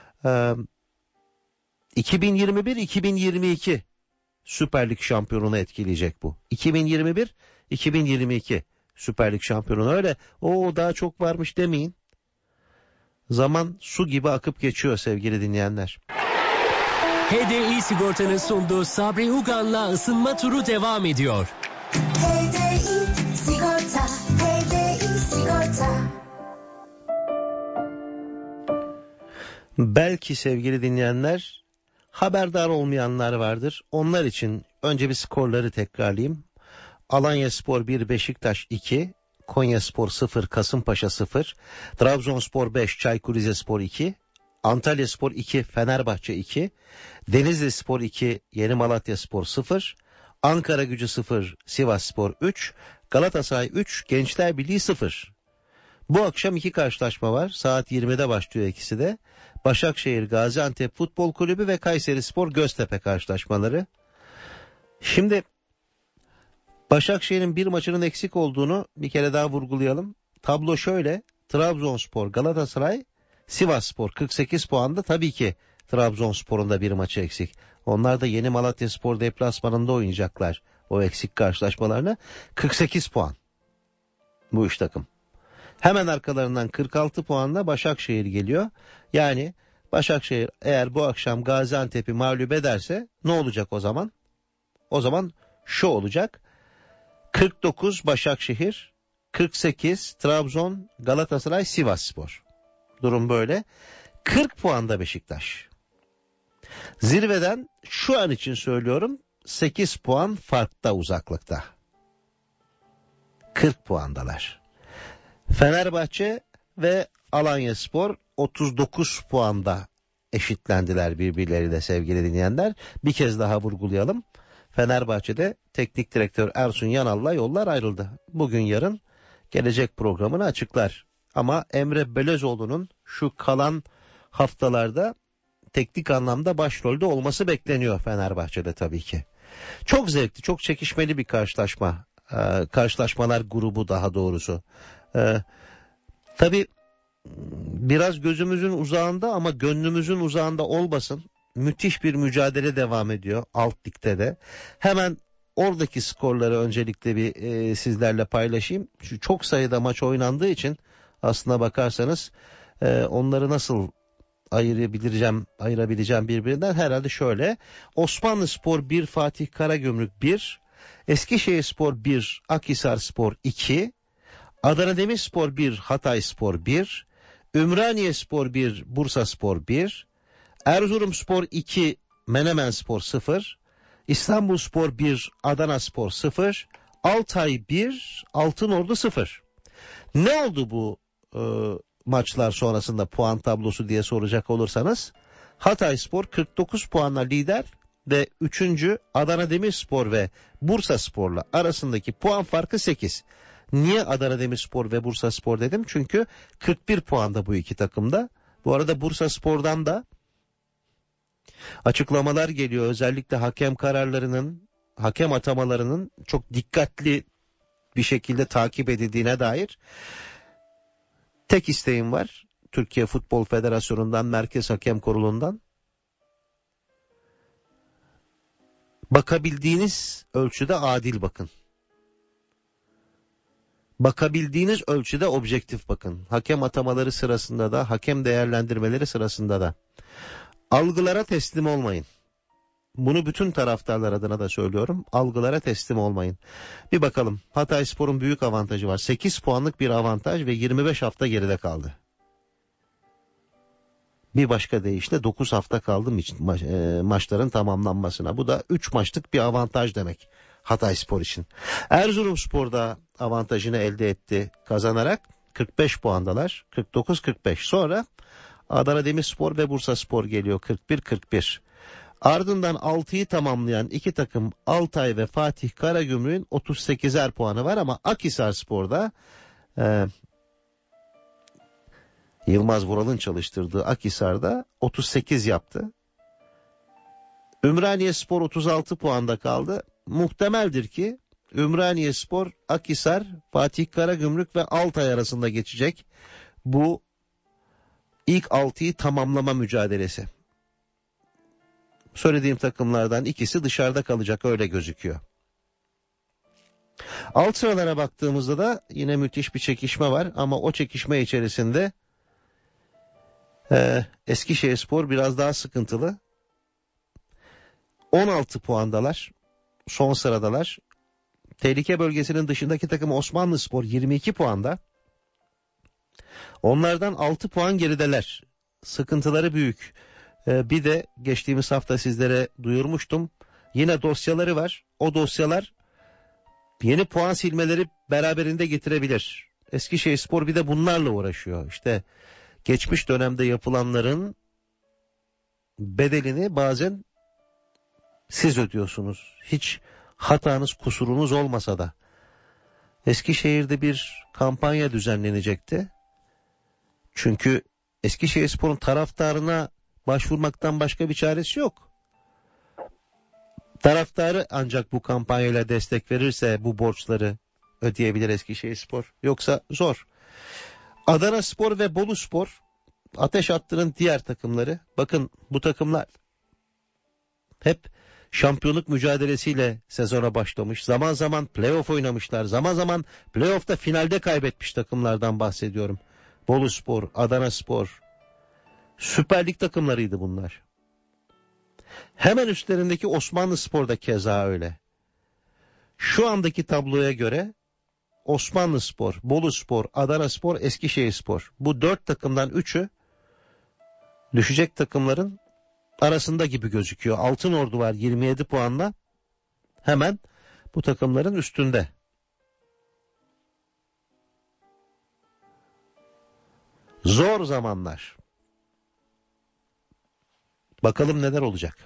Speaker 4: 2021-2022 Süper Lig şampiyonunu etkileyecek bu. 2021-2022 Süper Lig şampiyonunu, öyle o daha çok varmış demeyin. Zaman su gibi akıp geçiyor sevgili dinleyenler.
Speaker 2: HDI Sigorta'nın sunduğu Sabri Ugan'la ısınma turu devam ediyor.
Speaker 3: HDI Sigorta, HDI Sigorta.
Speaker 4: Belki sevgili dinleyenler haberdar olmayanlar vardır. Onlar için önce bir skorları tekrarlayayım. Alanyaspor 1, Beşiktaş 2, Konyaspor 0, Kasımpaşa 0, Trabzonspor 5, Çaykur Rizespor 2, Antalyaspor 2, Fenerbahçe 2, Denizlispor 2, Yeni Malatyaspor 0, Ankaragücü 0, Sivasspor 3, Galatasaray 3, Gençler Birliği 0. Bu akşam 2 karşılaşma var. Saat 20'de başlıyor ikisi de. Başakşehir Gaziantep Futbol Kulübü ve Kayserispor Göztepe karşılaşmaları. Şimdi Başakşehir'in bir maçının eksik olduğunu bir kere daha vurgulayalım. Tablo şöyle: Trabzonspor, Galatasaray, Sivasspor 48 puanda. Tabii ki Trabzonspor'un da bir maçı eksik. Onlar da Yeni Malatyaspor deplasmanında oynayacaklar o eksik karşılaşmalarını. 48 puan bu üç takım. Hemen arkalarından 46 puanla Başakşehir geliyor. Yani Başakşehir eğer bu akşam Gaziantep'i mağlup ederse ne olacak o zaman? O zaman şu olacak: 49 Başakşehir, 48 Trabzon, Galatasaray, Sivasspor. Durum böyle. 40 puanda Beşiktaş. Zirveden şu an için söylüyorum 8 puan farkta, uzaklıkta. 40 puandalar. Fenerbahçe ve Alanyaspor 39 puanda eşitlendiler birbirleriyle sevgili dinleyenler. Bir kez daha vurgulayalım. Fenerbahçe'de teknik direktör Ersun Yanal'la yollar ayrıldı. Bugün yarın gelecek programını açıklar. Ama Emre Belözoğlu'nun şu kalan haftalarda teknik anlamda başrolde olması bekleniyor Fenerbahçe'de tabii ki. Çok zevkli, çok çekişmeli bir karşılaşma. Karşılaşmalar grubu daha doğrusu. Tabii biraz gözümüzün uzağında ama gönlümüzün uzağında olmasın. Müthiş bir mücadele devam ediyor alt ligde de. Hemen oradaki skorları öncelikle bir sizlerle paylaşayım. Şu çok sayıda maç oynandığı için aslına bakarsanız onları nasıl ayırabileceğim birbirinden herhalde şöyle: Osmanlıspor 1, Fatih Karagümrük 1, Eskişehirspor 1, Akhisarspor 2, Adana Demirspor 1, Hatayspor 1, Ümraniyespor 1, Bursaspor 1, Erzurumspor 2, Menemenspor 0, İstanbulspor 1, Adanaspor 0, Altay 1, Altınordu 0. Ne oldu bu maçlar sonrasında puan tablosu diye soracak olursanız, Hatayspor 49 puanla lider ve 3. Adana Demirspor ve Bursaspor'la arasındaki puan farkı 8. Niye Adana Demirspor ve Bursaspor dedim? Çünkü 41 puanda bu iki takımda. Bu arada Bursaspor'dan da açıklamalar geliyor. Özellikle hakem kararlarının, hakem atamalarının çok dikkatli bir şekilde takip edildiğine dair. Tek isteğim var: Türkiye Futbol Federasyonu'ndan, Merkez Hakem Kurulu'ndan. Bakabildiğiniz ölçüde adil bakın. Bakabildiğiniz ölçüde objektif bakın. Hakem atamaları sırasında da, hakem değerlendirmeleri sırasında da. Algılara teslim olmayın. Bunu bütün taraftarlar adına da söylüyorum. Algılara teslim olmayın. Bir bakalım. Hatayspor'un büyük avantajı var. 8 puanlık bir avantaj ve 25 hafta geride kaldı. Bir başka deyişle 9 hafta kaldı maçların tamamlanmasına. Bu da 3 maçlık bir avantaj demek Hatayspor için. Erzurumspor da avantajını elde etti kazanarak. 45 puandalar. 49-45. Sonra Adana Demirspor ve Bursaspor geliyor 41-41. Ardından 6'yı tamamlayan iki takım Altay ve Fatih Karagümrük'ün 38'er puanı var ama Akhisarspor'da Yılmaz Vural'ın çalıştırdığı Akhisar'da 38 yaptı. Ümraniyespor 36 puanda kaldı. Muhtemeldir ki Ümraniyespor, Akhisar, Fatih Karagümrük ve Altay arasında geçecek bu ilk 6'yı tamamlama mücadelesi. Söylediğim takımlardan ikisi dışarıda kalacak, öyle gözüküyor. Alt sıralara baktığımızda da yine müthiş bir çekişme var ama o çekişme içerisinde Eskişehirspor biraz daha sıkıntılı. 16 puandalar, son sıradalar. Tehlike bölgesinin dışındaki takım Osmanlıspor 22 puanda. Onlardan 6 puan gerideler. Sıkıntıları büyük. Bir de geçtiğimiz hafta sizlere duyurmuştum. Yine dosyaları var. O dosyalar yeni puan silmeleri beraberinde getirebilir. Eskişehirspor bir de bunlarla uğraşıyor. İşte geçmiş dönemde yapılanların bedelini bazen siz ödüyorsunuz. Hiç hatanız, kusurunuz olmasa da. Eskişehir'de bir kampanya düzenlenecekti. Çünkü Eskişehirspor'un taraftarına başvurmaktan başka bir çaresi yok. Taraftarı ancak bu kampanyayla destek verirse bu borçları ödeyebilir Eskişehirspor. Yoksa zor. Adanaspor ve Boluspor ateş hattının diğer takımları. Bakın bu takımlar hep şampiyonluk mücadelesiyle sezona başlamış. Zaman zaman playoff oynamışlar. Zaman zaman playoff'ta finalde kaybetmiş takımlardan bahsediyorum. Boluspor, Adanaspor, Süper Lig takımlarıydı bunlar. Hemen üstlerindeki Osmanlıspor da keza öyle. Şu andaki tabloya göre Osmanlıspor, Boluspor, Adanaspor, Eskişehirspor, bu 4 takımdan 3'ü düşecek takımların arasında gibi gözüküyor. Altınordu var 27 puanla hemen bu takımların üstünde. Zor zamanlar. Bakalım neler olacak.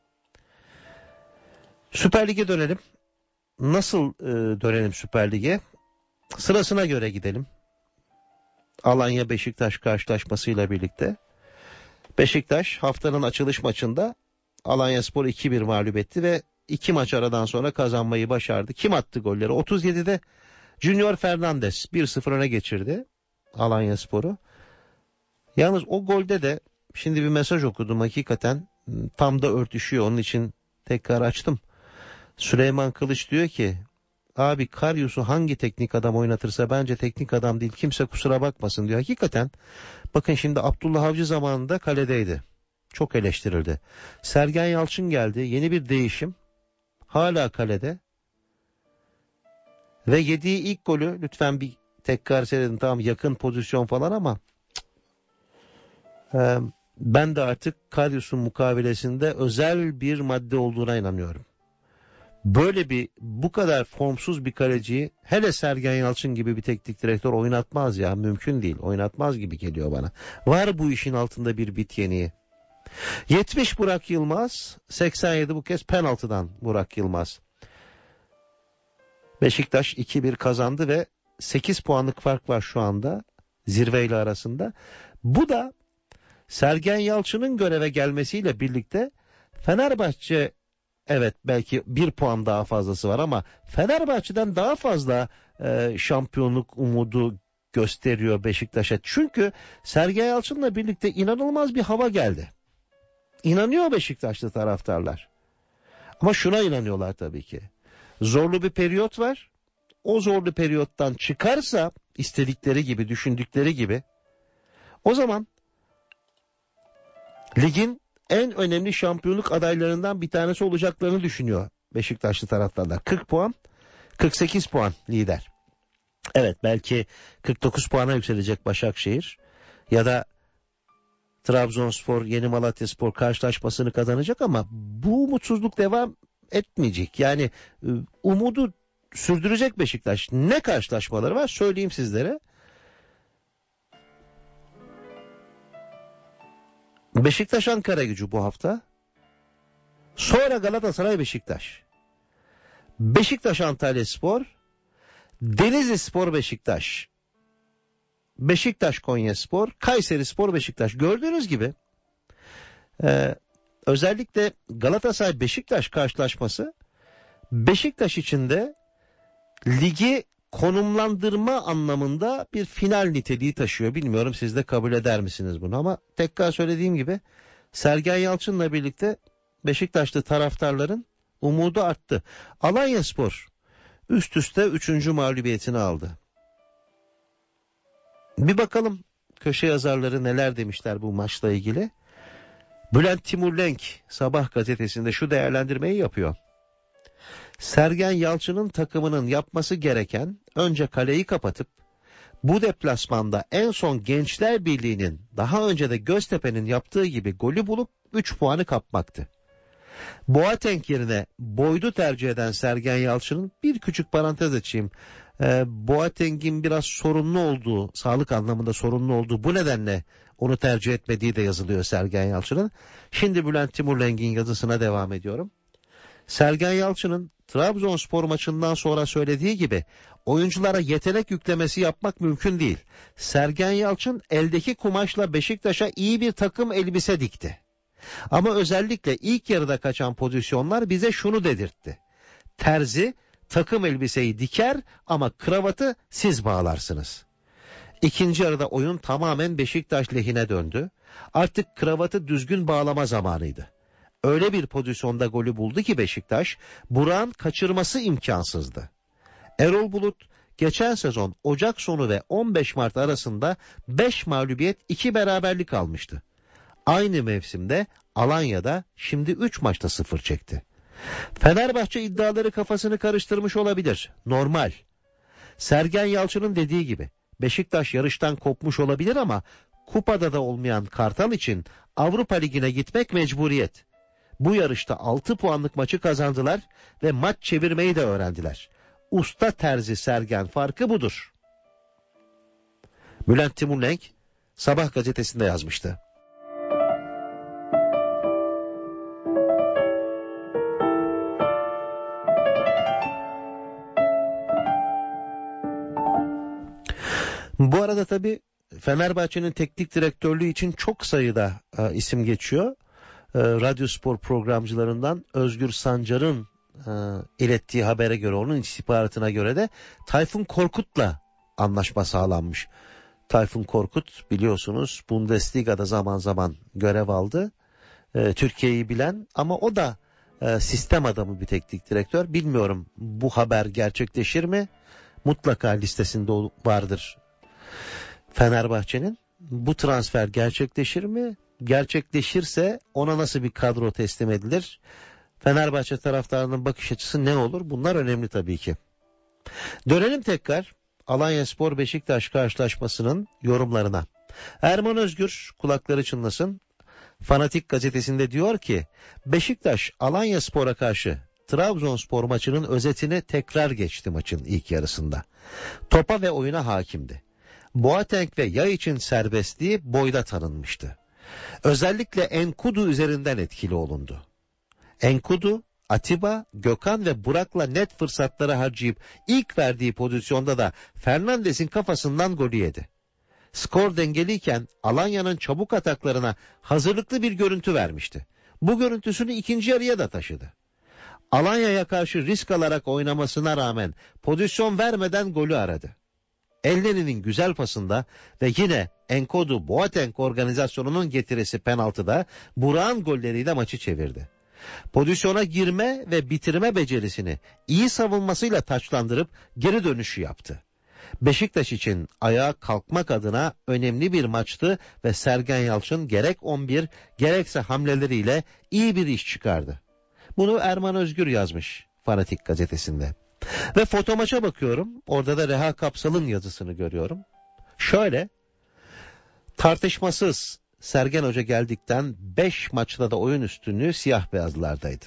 Speaker 4: Süper Lig'e dönelim. Nasıl dönelim Süper Lig'e? Sırasına göre gidelim. Alanya Beşiktaş karşılaşmasıyla birlikte. Beşiktaş haftanın açılış maçında Alanyaspor'u 2-1 mağlup etti ve 2 maç aradan sonra kazanmayı başardı. Kim attı golleri? 37'de Junior Fernandes 1-0 öne geçirdi Alanyaspor'u. Yalnız o golde de şimdi bir mesaj okudum, hakikaten tam da örtüşüyor, onun için tekrar açtım. Süleyman Kılıç diyor ki abi Karius'u hangi teknik adam oynatırsa bence teknik adam değil, kimse kusura bakmasın diyor. Hakikaten bakın şimdi Abdullah Avcı zamanında kaledeydi. Çok eleştirildi. Sergen Yalçın geldi, yeni bir değişim, hala kalede. Ve yediği ilk golü, lütfen bir tekrar seyredin, tamam yakın pozisyon falan ama ben de artık Karius'un mukavelesinde özel bir madde olduğuna inanıyorum. Böyle bu kadar formsuz bir kaleciyi hele Sergen Yalçın gibi bir teknik direktör oynatmaz ya, mümkün değil, oynatmaz gibi geliyor bana. Var bu işin altında bir bit yeniği. 70 Burak Yılmaz, 87 bu kez penaltıdan Burak Yılmaz. Beşiktaş 2-1 kazandı ve 8 puanlık fark var şu anda zirveyle arasında. Bu da Sergen Yalçın'ın göreve gelmesiyle birlikte Fenerbahçe, evet belki 1 puan daha fazlası var ama Fenerbahçe'den daha fazla şampiyonluk umudu gösteriyor Beşiktaş'a. Çünkü Sergen Yalçın'la birlikte inanılmaz bir hava geldi. İnanıyor Beşiktaşlı taraftarlar. Ama şuna inanıyorlar tabii ki. Zorlu bir periyot var. O zorlu periyottan çıkarsa istedikleri gibi, düşündükleri gibi, o zaman ligin en önemli şampiyonluk adaylarından bir tanesi olacaklarını düşünüyor Beşiktaşlı taraftarlar. 40 puan, 48 puan lider. Evet, belki 49 puana yükselecek Başakşehir ya da Trabzonspor, Yeni Malatyaspor karşılaşmasını kazanacak ama bu umutsuzluk devam etmeyecek. Yani umudu sürdürecek Beşiktaş. Ne karşılaşmaları var söyleyeyim sizlere. Beşiktaş Ankaragücü bu hafta. Sonra Galatasaray Beşiktaş. Beşiktaş Antalyaspor. Denizlispor Beşiktaş. Beşiktaş Konyaspor. Kayserispor Beşiktaş. Gördüğünüz gibi özellikle Galatasaray Beşiktaş karşılaşması Beşiktaş için de ligi konumlandırma anlamında bir final niteliği taşıyor. Bilmiyorum siz de kabul eder misiniz bunu, ama tekrar söylediğim gibi Sergen Yalçın'la birlikte Beşiktaşlı taraftarların umudu arttı. Alanyaspor üst üste 3. mağlubiyetini aldı. Bir bakalım köşe yazarları neler demişler bu maçla ilgili. Bülent Timurlenk Sabah gazetesinde şu değerlendirmeyi yapıyor. Sergen Yalçın'ın takımının yapması gereken önce kaleyi kapatıp bu deplasmanda en son Gençler Birliği'nin daha önce de Göztepe'nin yaptığı gibi golü bulup 3 puanı kapmaktı. Boateng yerine Boyd'u tercih eden Sergen Yalçın'ın, bir küçük parantez açayım, Boateng'in biraz sorunlu olduğu, sağlık anlamında sorunlu olduğu, bu nedenle onu tercih etmediği de yazılıyor Sergen Yalçın'ın. Şimdi Bülent Timurlenk'in yazısına devam ediyorum. Sergen Yalçın'ın Trabzonspor maçından sonra söylediği gibi oyunculara yetenek yüklemesi yapmak mümkün değil. Sergen Yalçın eldeki kumaşla Beşiktaş'a iyi bir takım elbise dikti. Ama özellikle ilk yarıda kaçan pozisyonlar bize şunu dedirtti. Terzi takım elbiseyi diker ama kravatı siz bağlarsınız. İkinci yarıda oyun tamamen Beşiktaş lehine döndü. Artık kravatı düzgün bağlama zamanıydı. Öyle bir pozisyonda golü buldu ki Beşiktaş, Burak'ın kaçırması imkansızdı. Erol Bulut geçen sezon Ocak sonu ve 15 Mart arasında 5 mağlubiyet 2 beraberlik almıştı. Aynı mevsimde Alanya'da şimdi 3 maçta 0 çekti. Fenerbahçe iddiaları kafasını karıştırmış olabilir. Normal. Sergen Yalçın'ın dediği gibi Beşiktaş yarıştan kopmuş olabilir ama kupada da olmayan Kartal için Avrupa Ligi'ne gitmek mecburiyet. Bu yarışta 6 puanlık maçı kazandılar ve maç çevirmeyi de öğrendiler. Usta terzi Sergen farkı budur. Bülent Timurlenk Sabah gazetesinde yazmıştı. Bu arada tabii Fenerbahçe'nin teknik direktörlüğü için çok sayıda isim geçiyor. Radyospor programcılarından Özgür Sancar'ın ilettiği habere göre, onun istihbaratına göre de Tayfun Korkut'la anlaşma sağlanmış. Tayfun Korkut biliyorsunuz Bundesliga'da zaman zaman görev aldı. Türkiye'yi bilen ama o da sistem adamı bir teknik direktör. Bilmiyorum bu haber gerçekleşir mi? Mutlaka listesinde vardır Fenerbahçe'nin. Bu transfer gerçekleşir mi? Gerçekleşirse ona nasıl bir kadro teslim edilir? Fenerbahçe taraftarının bakış açısı ne olur? Bunlar önemli tabii ki. Dönelim tekrar Alanyaspor Beşiktaş karşılaşmasının yorumlarına. Erman Özgür, kulakları çınlasın, Fanatik gazetesinde diyor ki Beşiktaş Alanyaspor'a karşı Trabzonspor maçının özetini tekrar geçti maçın ilk yarısında. Topa ve oyuna hakimdi. Boateng ve Yay için serbestliği Boy'da tanınmıştı. Özellikle Enkudu üzerinden etkili olundu. Enkudu, Atiba, Gökhan ve Burak'la net fırsatları harcayıp ilk verdiği pozisyonda da Fernandes'in kafasından golü yedi. Skor dengeliyken Alanya'nın çabuk ataklarına hazırlıklı bir görüntü vermişti. Bu görüntüsünü ikinci yarıya da taşıdı. Alanya'ya karşı risk alarak oynamasına rağmen pozisyon vermeden golü aradı. Elneni'nin güzel pasında ve yine Enkodu Boateng organizasyonunun getirisi penaltıda Burak'ın golleriyle maçı çevirdi. Pozisyona girme ve bitirme becerisini iyi savunmasıyla taçlandırıp geri dönüşü yaptı. Beşiktaş için ayağa kalkmak adına önemli bir maçtı ve Sergen Yalçın gerek 11 gerekse hamleleriyle iyi bir iş çıkardı. Bunu Erman Özgür yazmış Fanatik gazetesinde. Ve foto maça bakıyorum. Orada da Reha Kapsal'ın yazısını görüyorum. Şöyle, tartışmasız Sergen Hoca geldikten 5 maçta da oyun üstünlüğü siyah beyazlardaydı.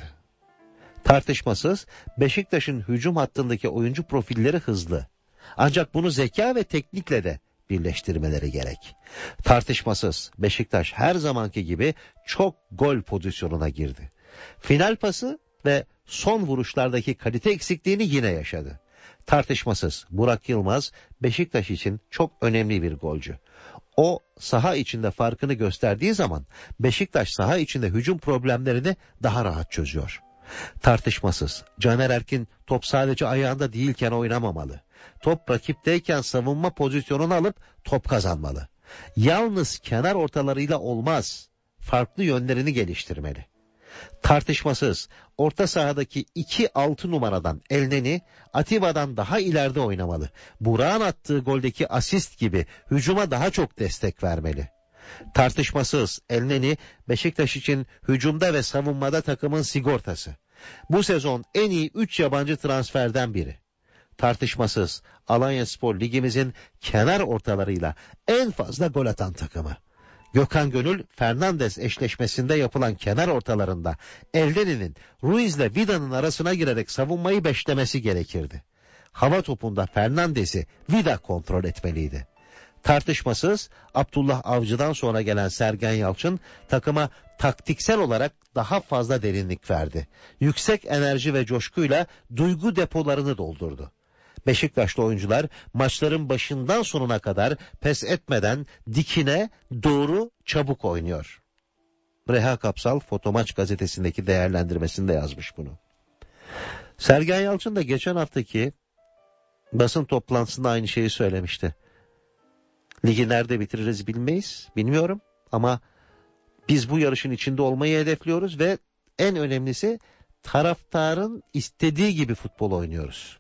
Speaker 4: Tartışmasız Beşiktaş'ın hücum hattındaki oyuncu profilleri hızlı. Ancak bunu zeka ve teknikle de birleştirmeleri gerek. Tartışmasız Beşiktaş her zamanki gibi çok gol pozisyonuna girdi. Final pası ve son vuruşlardaki kalite eksikliğini yine yaşadı. Tartışmasız Burak Yılmaz Beşiktaş için çok önemli bir golcü. O saha içinde farkını gösterdiği zaman Beşiktaş saha içinde hücum problemlerini daha rahat çözüyor. Tartışmasız Caner Erkin top sadece ayağında değilken oynamamalı. Top rakipteyken savunma pozisyonunu alıp top kazanmalı. Yalnız kenar ortalarıyla olmaz. Farklı yönlerini geliştirmeli. Tartışmasız orta sahadaki 2-6 numaradan Elneni Atiba'dan daha ileride oynamalı. Burak'ın attığı goldeki asist gibi hücuma daha çok destek vermeli. Tartışmasız Elneni Beşiktaş için hücumda ve savunmada takımın sigortası. Bu sezon en iyi 3 yabancı transferden biri. Tartışmasız Alanyaspor ligimizin kenar ortalarıyla en fazla gol atan takımı. Gökhan Gönül Fernandes eşleşmesinde yapılan kenar ortalarında Elneni'nin Ruiz'le Vida'nın arasına girerek savunmayı beşlemesi gerekirdi. Hava topunda Fernandes'i Vida kontrol etmeliydi. Tartışmasız Abdullah Avcı'dan sonra gelen Sergen Yalçın takıma taktiksel olarak daha fazla derinlik verdi. Yüksek enerji ve coşkuyla duygu depolarını doldurdu. Beşiktaşlı oyuncular maçların başından sonuna kadar pes etmeden dikine doğru çabuk oynuyor. Reha Kapsal Fotomaç gazetesindeki değerlendirmesinde yazmış bunu. Sergen Yalçın da geçen haftaki basın toplantısında aynı şeyi söylemişti. Ligi nerede bitiririz bilmiyorum ama biz bu yarışın içinde olmayı hedefliyoruz ve en önemlisi taraftarın istediği gibi futbol oynuyoruz.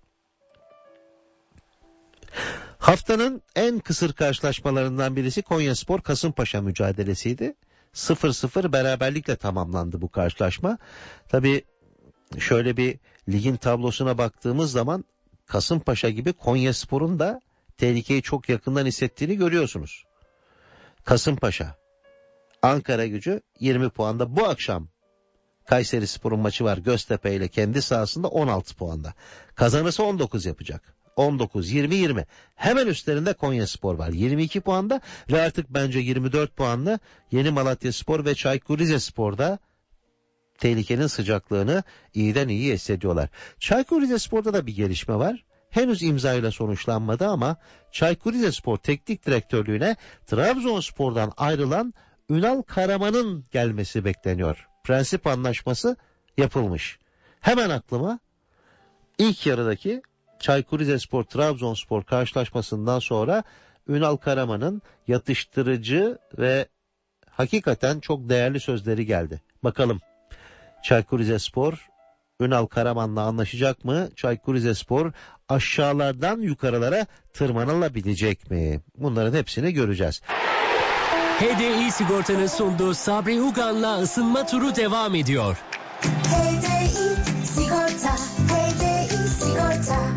Speaker 4: Haftanın en kısır karşılaşmalarından birisi Konyaspor Kasımpaşa mücadelesiydi. 0-0 beraberlikle tamamlandı bu karşılaşma. Tabii şöyle bir ligin tablosuna baktığımız zaman Kasımpaşa gibi Konyaspor'un da tehlikeyi çok yakından hissettiğini görüyorsunuz. Kasımpaşa, Ankaragücü 20 puanda. Bu akşam Kayserispor'un maçı var Göztepe ile kendi sahasında 16 puanda. Kazanırsa 19 yapacak. 19, 20, 20. Hemen üstlerinde Konyaspor var 22 puanda ve artık bence 24 puanlı Yeni Malatyaspor ve Çaykur Rizespor'da tehlikenin sıcaklığını iyiden iyi hissediyorlar. Çaykur Rizespor'da da bir gelişme var. Henüz imzayla sonuçlanmadı ama Çaykur Rizespor Teknik Direktörlüğüne Trabzonspor'dan ayrılan Ünal Karaman'ın gelmesi bekleniyor. Prensip anlaşması yapılmış. Hemen aklıma ilk yarıdaki Çaykur Rizespor Trabzonspor karşılaşmasından sonra Ünal Karaman'ın yatıştırıcı ve hakikaten çok değerli sözleri geldi. Bakalım Çaykur Rizespor Ünal Karaman'la anlaşacak mı? Çaykur Rizespor aşağılardan yukarılara tırmanılabilecek mi? Bunların hepsini göreceğiz.
Speaker 2: HDI Sigorta'nın sunduğu Sabri Ugan'la ısınma turu devam ediyor.
Speaker 3: HDI Sigorta, HDI Sigorta.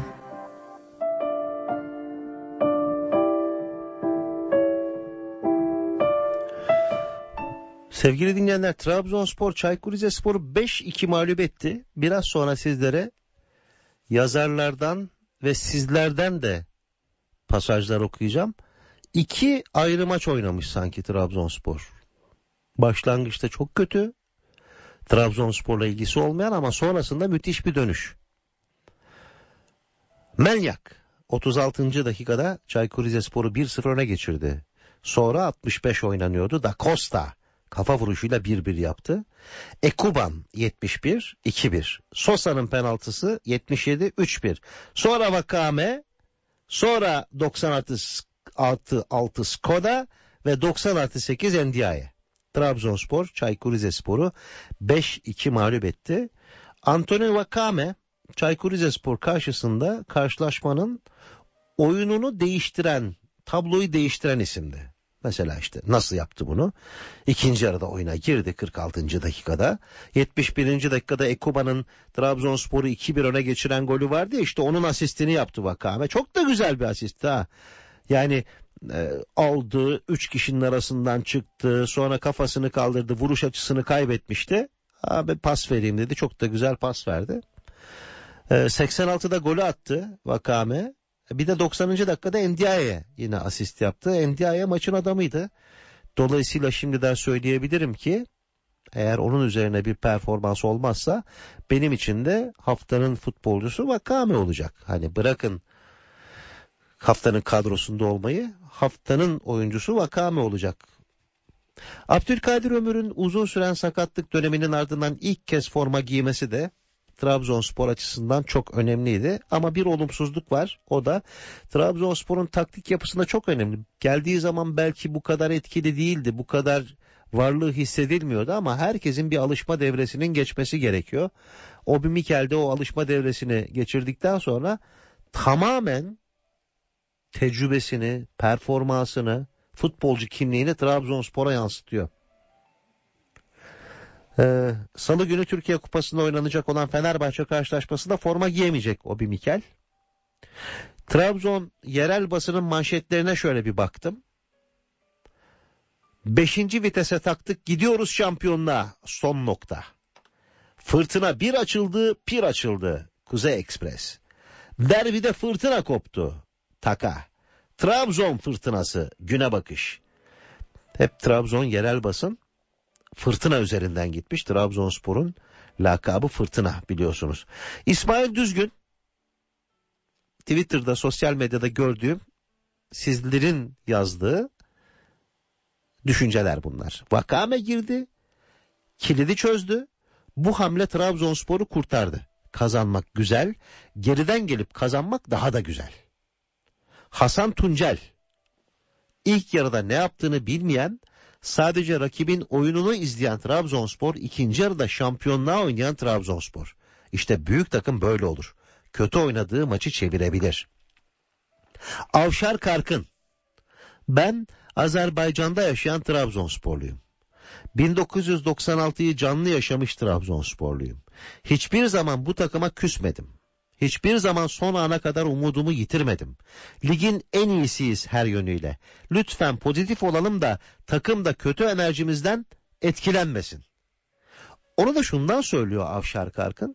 Speaker 4: Sevgili dinleyenler, Trabzonspor Çaykur Rizespor'u 5-2 mağlup etti. Biraz sonra sizlere yazarlardan ve sizlerden de pasajlar okuyacağım. 2 ayrı maç oynamış sanki Trabzonspor. Başlangıçta çok kötü. Trabzonspor'la ilgisi olmayan ama sonrasında müthiş bir dönüş. Melyak 36. dakikada Çaykur Rizespor'u 1-0 öne geçirdi. Sonra 65 oynanıyordu. Da Costa kafa vuruşuyla 1-1 yaptı. Ekuban 71 2-1. Sosa'nın penaltısı 77 3-1. Sonra Vakame Sonra 90+6 Skoda ve 90+8 Ndiaye. Trabzonspor Çaykur Rizespor'u 5-2 mağlup etti. Antonio Vakame Çaykur Rizespor karşısında karşılaşmanın oyununu değiştiren, tabloyu değiştiren isimdi. Mesela işte nasıl yaptı bunu? İkinci yarıda oyuna girdi 46. dakikada. 71. dakikada Ekuba'nın Trabzonspor'u 2-1 öne geçiren golü vardı ya, işte onun asistini yaptı Vakame. Çok da güzel bir asist ha. Yani aldı, 3 kişinin arasından çıktı, sonra kafasını kaldırdı, vuruş açısını kaybetmişti. Abi pas vereyim dedi, çok da güzel pas verdi. 86'da golü attı Vakame. Bir de 90. dakikada Ndiaye'ye yine asist yaptı. Ndiaye maçın adamıydı. Dolayısıyla şimdiden söyleyebilirim ki eğer onun üzerine bir performans olmazsa benim için de haftanın futbolcusu Vakame olacak. Hani bırakın haftanın kadrosunda olmayı, haftanın oyuncusu Vakame olacak. Abdülkadir Ömür'ün uzun süren sakatlık döneminin ardından ilk kez forma giymesi de Trabzonspor açısından çok önemliydi. Ama bir olumsuzluk var. O da Trabzonspor'un taktik yapısında çok önemli. Geldiği zaman belki bu kadar etkili değildi. Bu kadar varlığı hissedilmiyordu ama herkesin bir alışma devresinin geçmesi gerekiyor. Obi Mikel de o alışma devresini geçirdikten sonra tamamen tecrübesini, performansını, futbolcu kimliğini Trabzonspor'a yansıtıyor. Salı günü Türkiye Kupası'nda oynanacak olan Fenerbahçe karşılaşmasında forma giyemeyecek Obi Mikel. Trabzon yerel basının manşetlerine şöyle bir baktım. 5. vitese taktık, gidiyoruz şampiyonluğa, son nokta. Fırtına bir açıldı, pir açıldı, Kuzey Ekspres. Derbide fırtına koptu, Taka. Trabzon fırtınası, güne bakış. Hep Trabzon yerel basın fırtına üzerinden gitmiş. Trabzonspor'un lakabı fırtına, biliyorsunuz. İsmail Düzgün, Twitter'da, sosyal medyada gördüğüm, sizlerin yazdığı düşünceler bunlar. Vakame girdi, kilidi çözdü. Bu hamle Trabzonspor'u kurtardı. Kazanmak güzel, geriden gelip kazanmak daha da güzel. Hasan Tuncel, ilk yarıda ne yaptığını bilmeyen, sadece rakibin oyununu izleyen Trabzonspor, ikinci yarıda şampiyonluğa oynayan Trabzonspor. İşte büyük takım böyle olur. Kötü oynadığı maçı çevirebilir. Avşar Karkın, ben Azerbaycan'da yaşayan Trabzonsporluyum. 1996'yı canlı yaşamış Trabzonsporluyum. Hiçbir zaman bu takıma küsmedim. Hiçbir zaman son ana kadar umudumu yitirmedim. Ligin en iyisiyiz her yönüyle. Lütfen pozitif olalım da takım da kötü enerjimizden etkilenmesin. Onu da şundan söylüyor Avşar Karkın.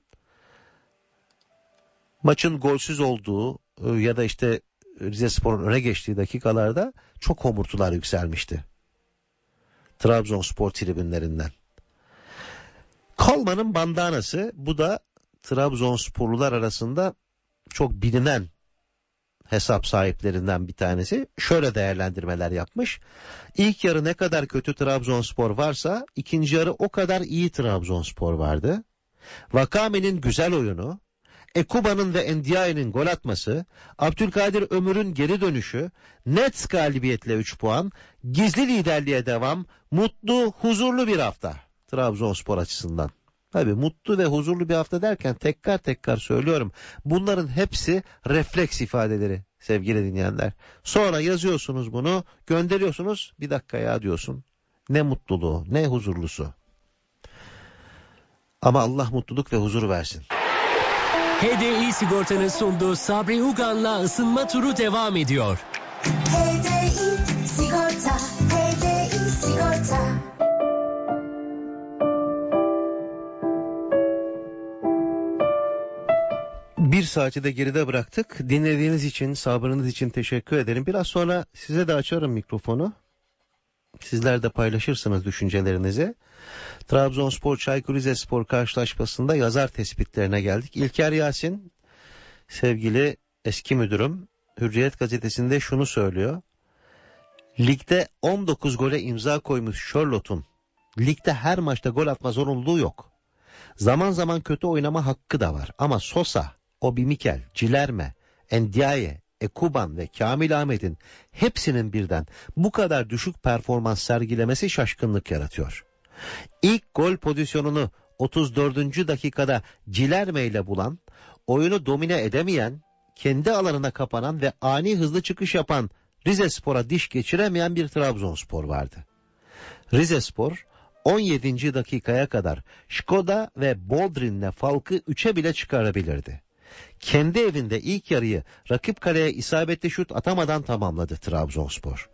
Speaker 4: Maçın golsüz olduğu ya da işte Rizespor'un öne geçtiği dakikalarda çok homurtular yükselmişti Trabzonspor tribünlerinden. Kalman'ın bandanası, bu da Trabzonsporlular arasında çok bilinen hesap sahiplerinden bir tanesi. Şöyle değerlendirmeler yapmış. İlk yarı ne kadar kötü Trabzonspor varsa ikinci yarı o kadar iyi Trabzonspor vardı. Vakame'nin güzel oyunu, Ekuba'nın ve Ndiaye'nin gol atması, Abdülkadir Ömür'ün geri dönüşü, net galibiyetle 3 puan, gizli liderliğe devam, mutlu, huzurlu bir hafta Trabzonspor açısından. Tabii mutlu ve huzurlu bir hafta derken tekrar söylüyorum. Bunların hepsi refleks ifadeleri sevgili dinleyenler. Sonra yazıyorsunuz bunu, gönderiyorsunuz, bir dakika ya diyorsun. Ne mutluluğu, ne huzurlusu. Ama Allah mutluluk ve huzur versin.
Speaker 2: HDI Sigorta'nın sunduğu Sabri Ugan'la ısınma turu devam ediyor.
Speaker 3: HDI Sigorta, HDI Sigorta.
Speaker 4: Bir saati de geride bıraktık. Dinlediğiniz için, sabrınız için teşekkür ederim. Biraz sonra size de açarım mikrofonu. Sizler de paylaşırsınız düşüncelerinizi. Trabzonspor Çaykur Rizespor karşılaşmasında yazar tespitlerine geldik. İlker Yasin, sevgili eski müdürüm, Hürriyet gazetesinde şunu söylüyor. Ligde 19 gole imza koymuş Charlotte'un ligde her maçta gol atma zorunluluğu yok. Zaman zaman kötü oynama hakkı da var. Ama Sosa, Obi Mikel, Cilerme, Ndiaye, Ekuban ve Kamil Ahmet'in hepsinin birden bu kadar düşük performans sergilemesi şaşkınlık yaratıyor. İlk gol pozisyonunu 34. dakikada Cilerme ile bulan, oyunu domine edemeyen, kendi alanına kapanan ve ani hızlı çıkış yapan Rizespor'a diş geçiremeyen bir Trabzonspor vardı. Rizespor 17. dakikaya kadar Škoda ve Boldrin'le Falk'ı 3'e bile çıkarabilirdi. Kendi evinde ilk yarıyı rakip kaleye isabetli şut atamadan tamamladı Trabzonspor.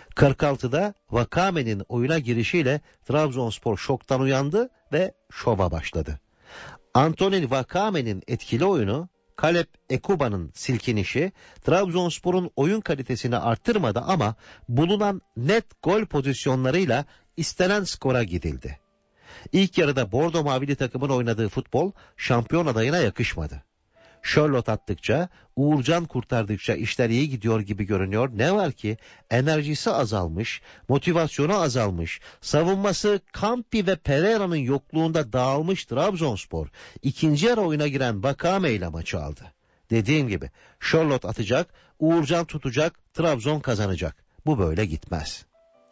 Speaker 4: 46'da Vakame'nin oyuna girişiyle Trabzonspor şoktan uyandı ve şova başladı. Antonin Vakame'nin etkili oyunu, Kalep Ekuba'nın silkinişi Trabzonspor'un oyun kalitesini arttırmadı ama bulunan net gol pozisyonlarıyla istenen skora gidildi. İlk yarıda Bordo Mavili takımın oynadığı futbol şampiyon adayına yakışmadı. Charlotte attıkça, Uğurcan kurtardıkça işler iyi gidiyor gibi görünüyor. Ne var ki enerjisi azalmış, motivasyonu azalmış, savunması Campi ve Pereira'nın yokluğunda dağılmış Trabzonspor, ikinci yarı oyuna giren Vakame ile maçı aldı. Dediğim gibi Charlotte atacak, Uğurcan tutacak, Trabzon kazanacak. Bu böyle gitmez.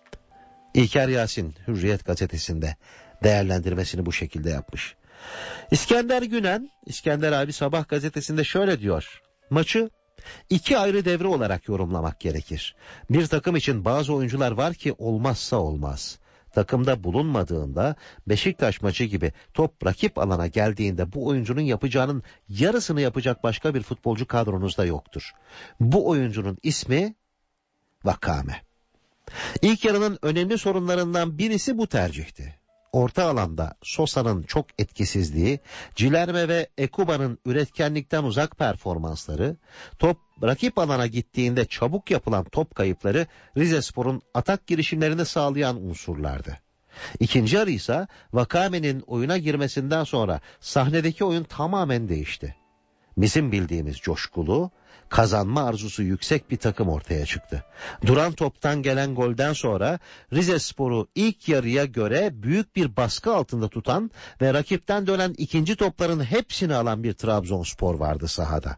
Speaker 4: İlker Yasin Hürriyet gazetesinde değerlendirmesini bu şekilde yapmış. İskender Günen, İskender abi Sabah gazetesinde şöyle diyor. Maçı iki ayrı devre olarak yorumlamak gerekir. Bir takım için bazı oyuncular var ki olmazsa olmaz. Takımda bulunmadığında Beşiktaş maçı gibi top rakip alana geldiğinde bu oyuncunun yapacağının yarısını yapacak başka bir futbolcu kadronuzda yoktur. Bu oyuncunun ismi Vakame. İlk yarının önemli sorunlarından birisi bu tercihti. Orta alanda Sosa'nın çok etkisizliği, Cilerme ve Ekuba'nın üretkenlikten uzak performansları, top rakip alana gittiğinde çabuk yapılan top kayıpları Rizespor'un atak girişimlerini sağlayan unsurlardı. İkinci yarı ise Vakame'nin oyuna girmesinden sonra sahnedeki oyun tamamen değişti. Bizim bildiğimiz coşkulu, kazanma arzusu yüksek bir takım ortaya çıktı. Duran toptan gelen golden sonra Rizespor'u ilk yarıya göre büyük bir baskı altında tutan ve rakipten dönen ikinci topların hepsini alan bir Trabzonspor vardı sahada.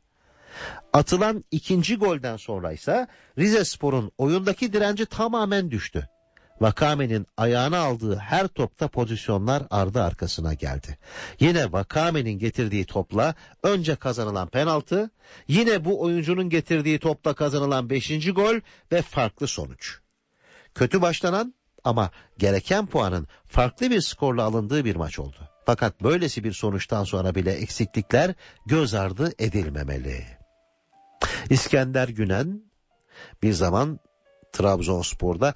Speaker 4: Atılan ikinci golden sonra ise Rizespor'un oyundaki direnci tamamen düştü. Vakame'nin ayağına aldığı her topta pozisyonlar ardı arkasına geldi. Yine Vakame'nin getirdiği topla önce kazanılan penaltı, yine bu oyuncunun getirdiği topla kazanılan 5. gol ve farklı sonuç. Kötü başlanan ama gereken puanın farklı bir skorla alındığı bir maç oldu. Fakat böylesi bir sonuçtan sonra bile eksiklikler göz ardı edilmemeli. İskender Günen bir zaman Trabzonspor'da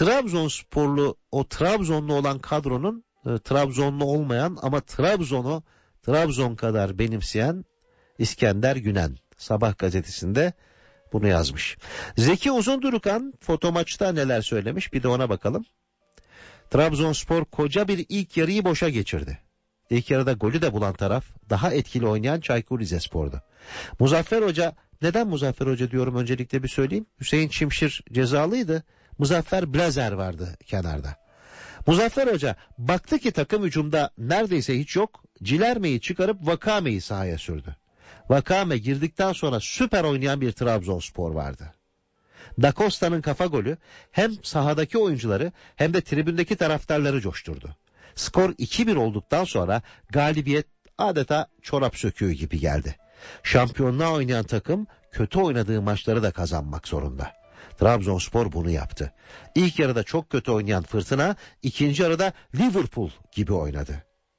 Speaker 4: Trabzonlu olan kadronun Trabzonlu olmayan ama Trabzon'u Trabzon kadar benimseyen İskender Günen Sabah gazetesinde bunu yazmış. Zeki Uzundurukan Fotomaç'ta neler söylemiş bir de ona bakalım. Trabzonspor koca bir ilk yarıyı boşa geçirdi. İlk yarıda golü de bulan taraf daha etkili oynayan Çaykur Rizespor'du. Muzaffer Hoca, neden Muzaffer Hoca diyorum öncelikle bir söyleyeyim. Hüseyin Çimşir cezalıydı. Muzaffer Blazer vardı kenarda. Muzaffer Hoca baktı ki takım hücumda neredeyse hiç yok. Cilerme'yi çıkarıp Vakame'yi sahaya sürdü. Vakame girdikten sonra süper oynayan bir Trabzonspor vardı. Da Costa'nın kafa golü hem sahadaki oyuncuları hem de tribündeki taraftarları coşturdu. Skor 2-1 olduktan sonra galibiyet adeta çorap söküğü gibi geldi. Şampiyonluğa oynayan takım kötü oynadığı maçları da kazanmak zorunda. Trabzonspor bunu yaptı. İlk yarıda çok kötü oynayan Fırtına, ikinci yarıda Liverpool gibi oynadı.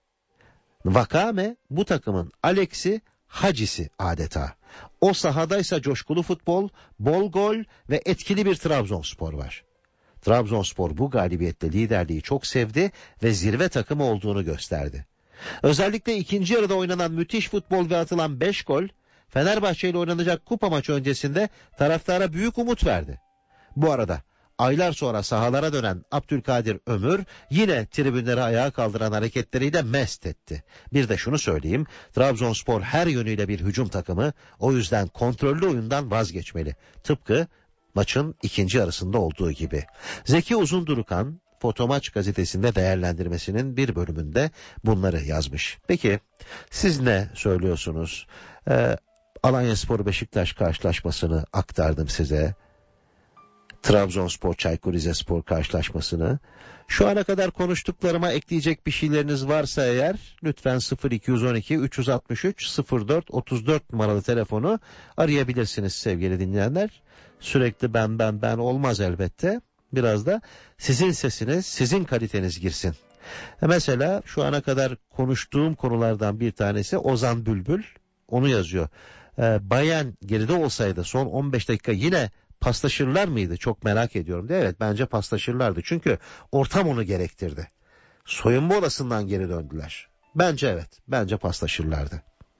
Speaker 4: Vakame bu takımın Alex'i, Hacı'si adeta. O sahadaysa coşkulu futbol, bol gol ve etkili bir Trabzonspor var. Trabzonspor bu galibiyetle liderliği çok sevdi ve zirve takımı olduğunu gösterdi. Özellikle ikinci yarıda oynanan müthiş futbol ve atılan 5 gol, Fenerbahçe ile oynanacak kupa maçı öncesinde taraftara büyük umut verdi. Bu arada aylar sonra sahalara dönen Abdülkadir Ömür yine tribünleri ayağa kaldıran hareketleriyle mest etti. Bir de şunu söyleyeyim, Trabzonspor her yönüyle bir hücum takımı, o yüzden kontrollü oyundan vazgeçmeli. Tıpkı maçın ikinci yarısında olduğu gibi. Zeki Uzundurukan Fotomaç gazetesinde değerlendirmesinin bir bölümünde bunları yazmış. Peki siz ne söylüyorsunuz? Alanyaspor Beşiktaş karşılaşmasını aktardım size. Trabzonspor Çaykur Rizespor karşılaşmasını. Şu ana kadar konuştuklarıma ekleyecek bir şeyleriniz varsa eğer lütfen 0212 363 04 34 numaralı telefonu arayabilirsiniz sevgili dinleyenler. Sürekli ben olmaz elbette. Biraz da sizin sesiniz, sizin kaliteniz girsin. Mesela şu ana kadar konuştuğum konulardan bir tanesi Ozan Bülbül. Onu yazıyor. Bayern geride olsaydı son 15 dakika yine paslaşırlar mıydı? Çok merak ediyorum. Evet, bence paslaşırlardı. Çünkü ortam onu gerektirdi. Soyunma odasından geri döndüler. Bence evet. Bence paslaşırlardı.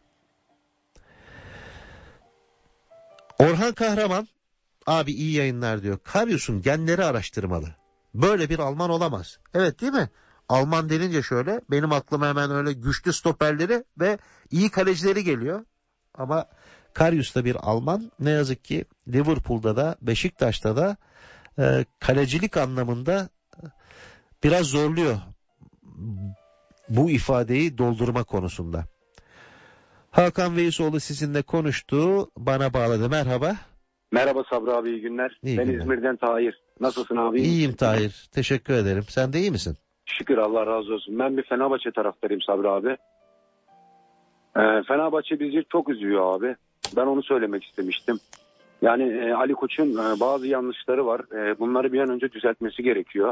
Speaker 4: Orhan Kahraman abi iyi yayınlar diyor. Karius'un genleri araştırmalı. Böyle bir Alman olamaz. Evet değil mi? Alman denince şöyle benim aklıma hemen öyle güçlü stoperleri ve iyi kalecileri geliyor. Ama Karius da bir Alman. Ne yazık ki Liverpool'da da Beşiktaş'ta da kalecilik anlamında biraz zorluyor bu ifadeyi doldurma konusunda. Hakan Veysoğlu sizinle konuştu. Bana bağladı. Merhaba.
Speaker 6: Merhaba Sabri abi, iyi günler.
Speaker 4: İyi
Speaker 6: ben
Speaker 4: günler.
Speaker 6: İzmir'den Tahir. Nasılsın abi?
Speaker 4: İyiyim Tahir. Teşekkür ederim. Sen de iyi misin?
Speaker 6: Şükür, Allah razı olsun. Ben bir Fenerbahçe taraftarıyım Sabri abi. Fenerbahçe bizi çok üzüyor abi. Ben onu söylemek istemiştim. Yani Ali Koç'un bazı yanlışları var. Bunları bir an önce düzeltmesi gerekiyor.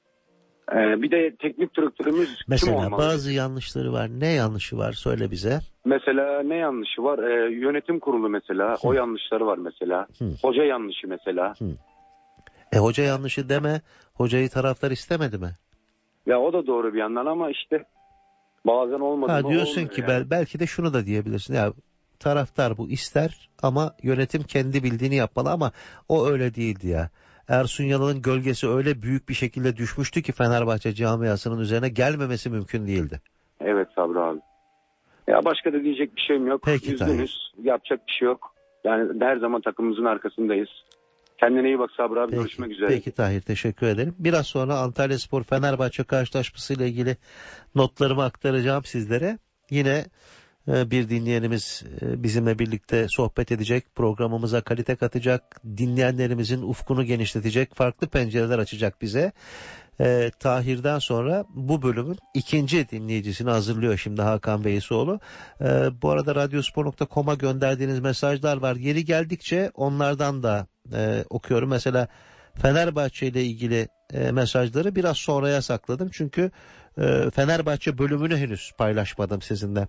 Speaker 6: Bir de teknik direktörümüz kim
Speaker 4: mesela
Speaker 6: olmalı?
Speaker 4: bazı yanlışları var. Ne yanlışı var? Söyle bize.
Speaker 6: Mesela ne yanlışı var? Yönetim kurulu mesela. O yanlışları var mesela. Hoca yanlışı mesela.
Speaker 4: Hoca yanlışı deme. Hocayı taraftar istemedi mi?
Speaker 6: Ya o da doğru bir yandan ama işte bazen olmadı.
Speaker 4: Diyorsun ki yani. Belki de şunu da diyebilirsin. Ya taraftar bu ister ama yönetim kendi bildiğini yapmalı ama o öyle değildi ya. Ersun Yanal'ın gölgesi öyle büyük bir şekilde düşmüştü ki Fenerbahçe camiasının üzerine gelmemesi mümkün değildi.
Speaker 6: Evet Sabri abi. Ya başka da diyecek bir şeyim yok.
Speaker 4: Peki,
Speaker 6: üzgünüz. Yapacak bir şey yok. Yani her zaman takımımızın arkasındayız. Kendine iyi bak Sabri abi. Görüşmek üzere.
Speaker 4: Peki Tahir, teşekkür ederim. Biraz sonra Antalyaspor Fenerbahçe karşılaşması ile ilgili notlarımı aktaracağım sizlere. Yine bir dinleyenimiz bizimle birlikte sohbet edecek, programımıza kalite katacak, dinleyenlerimizin ufkunu genişletecek, farklı pencereler açacak bize. Tahir'den sonra bu bölümün ikinci dinleyicisini hazırlıyor şimdi Hakan Veysoğlu. Bu arada radyospor.com'a gönderdiğiniz mesajlar var. Yeri geldikçe onlardan da okuyorum. Mesela Fenerbahçe ile ilgili mesajları biraz sonraya sakladım. Çünkü Fenerbahçe bölümünü henüz paylaşmadım sizinle.